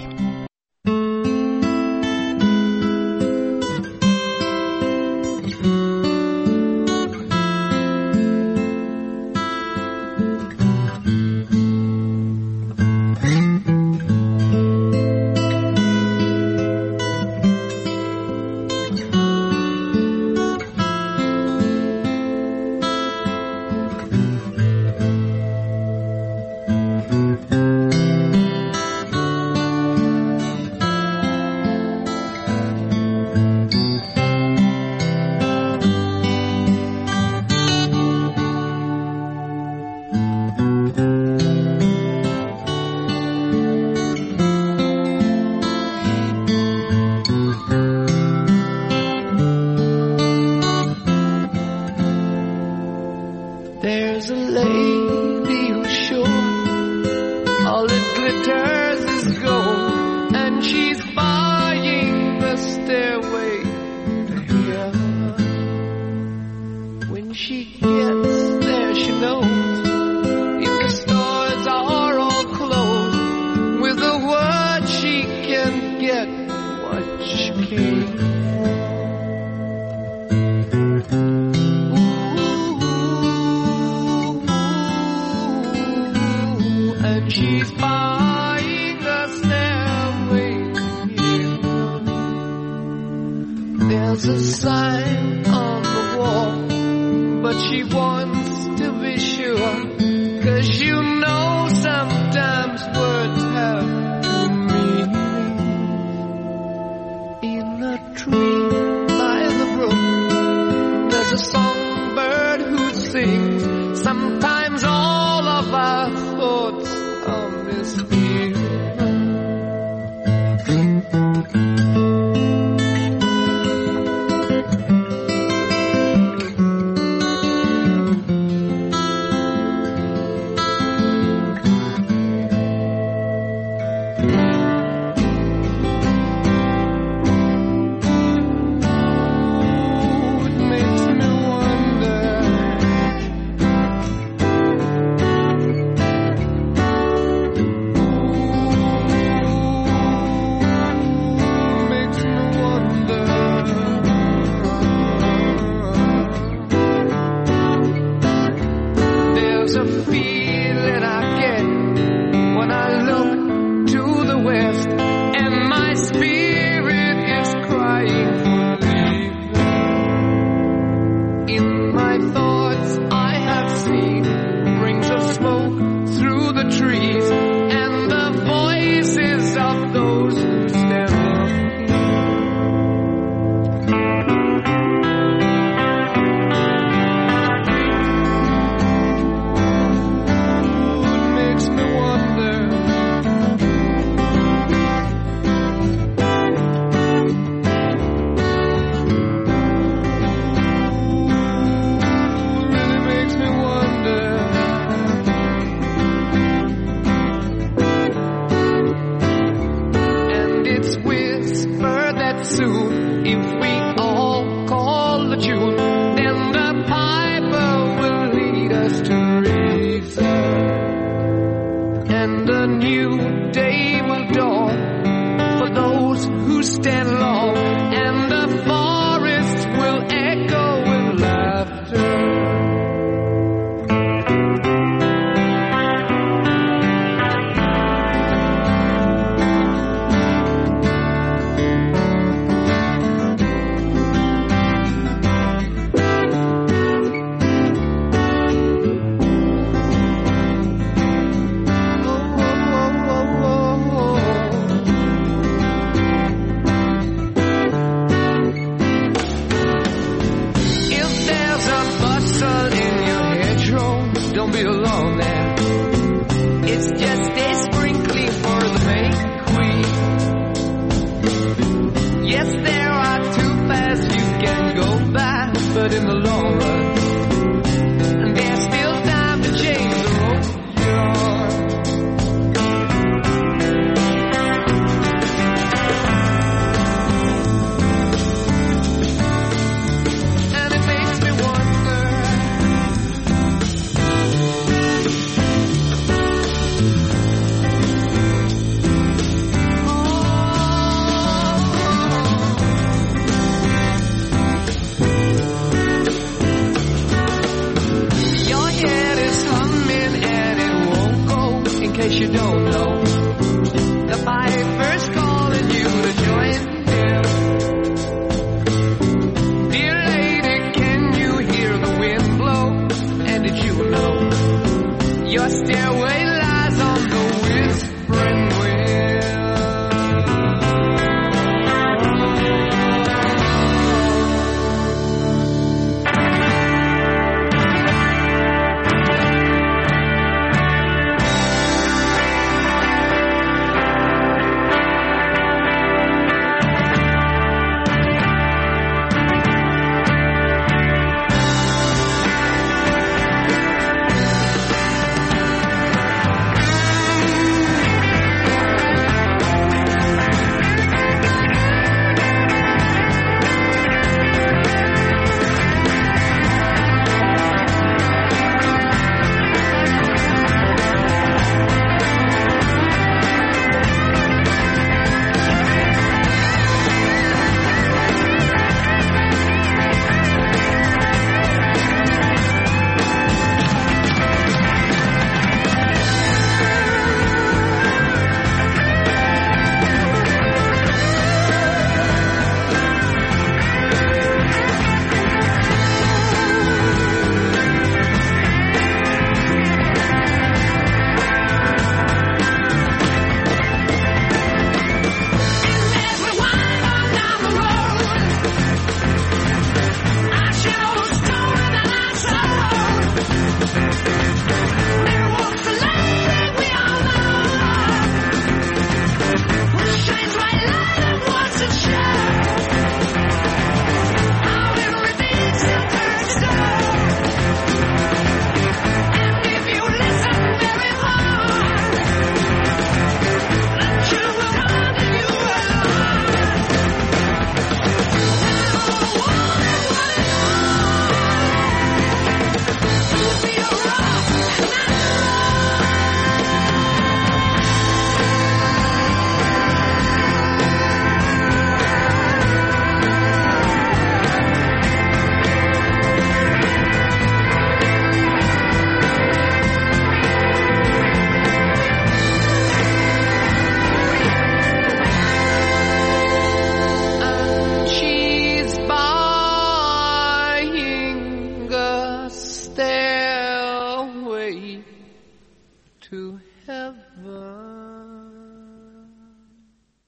soon. If we all call the tune, then the piper will lead us to reason, and a new day will dawn for those who stand long, and the forests will echo with laughter.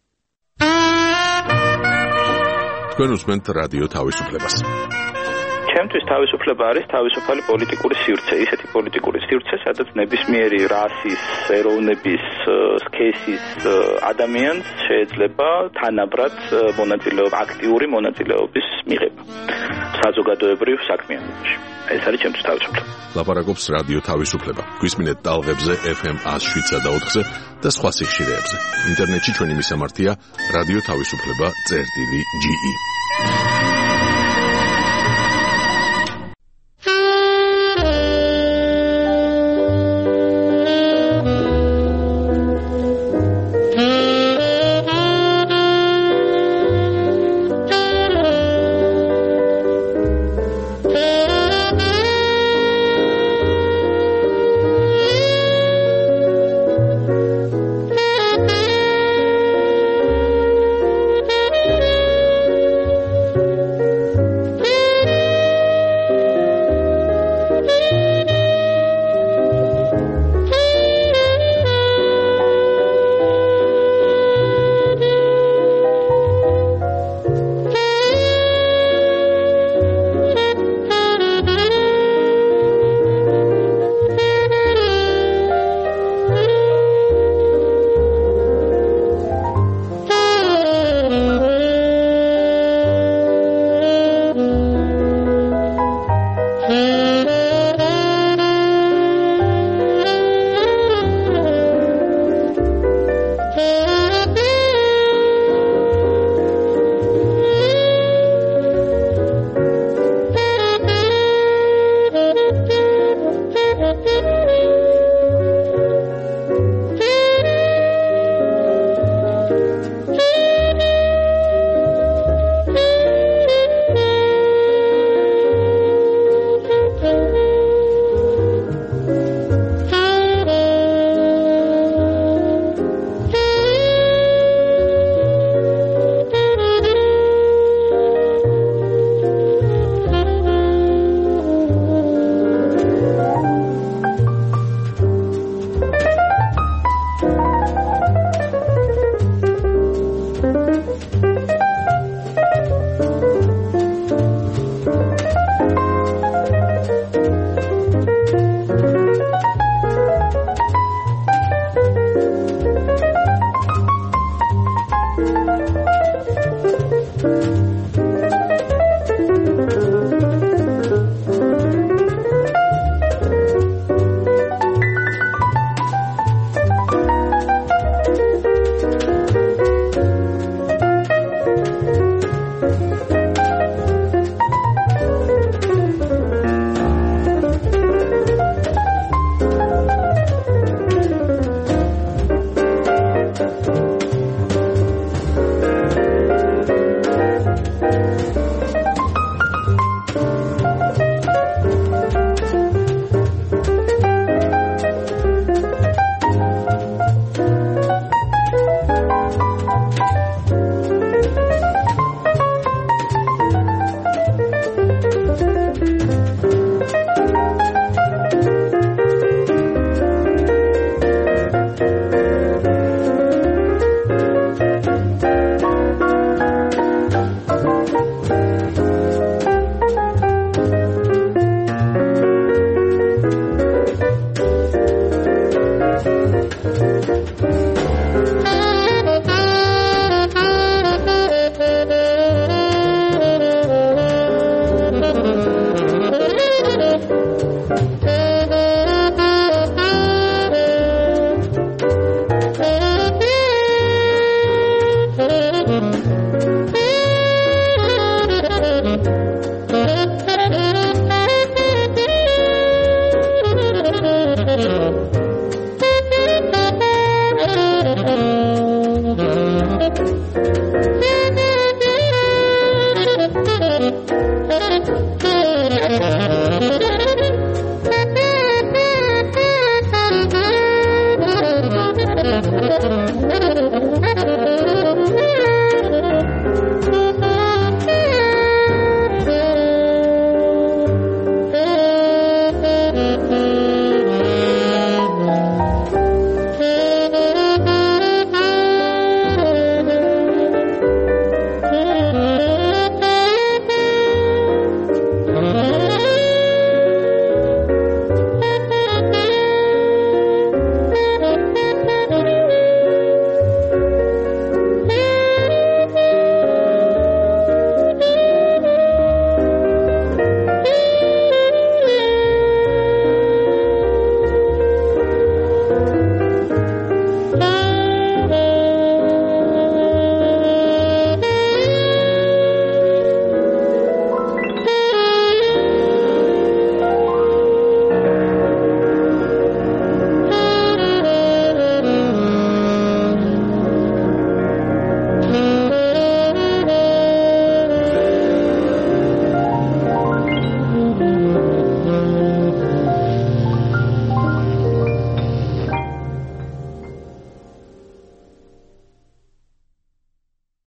თქვენ უსმენთ რადიო თავისუფლებას. ჩემთვის თავისუფლება არის თავისუფალი პოლიტიკური სივრცე, ისეთი პოლიტიკური სივრცე, სადაც ნებისმიერი რასის, ეროვნების, სქესის ადამიანს შეიძლება თანაბრად მონაწილეობა, აქტიური მონაწილეობის მიღება საზოგადოებრივ საქმიანობაში. ეს არის ჩემთვის თავისუფლება. ლაპარაკობს რადიო თავისუფლება. გვისმინეთ ტალღებზე ეფ ემ one oh seven point four-ზე და სხვა სიხშირეებზე. ინტერნეტში ჩვენი მისამართია რადიო თავისუფლება წერტილი ჯი ი. Thank you.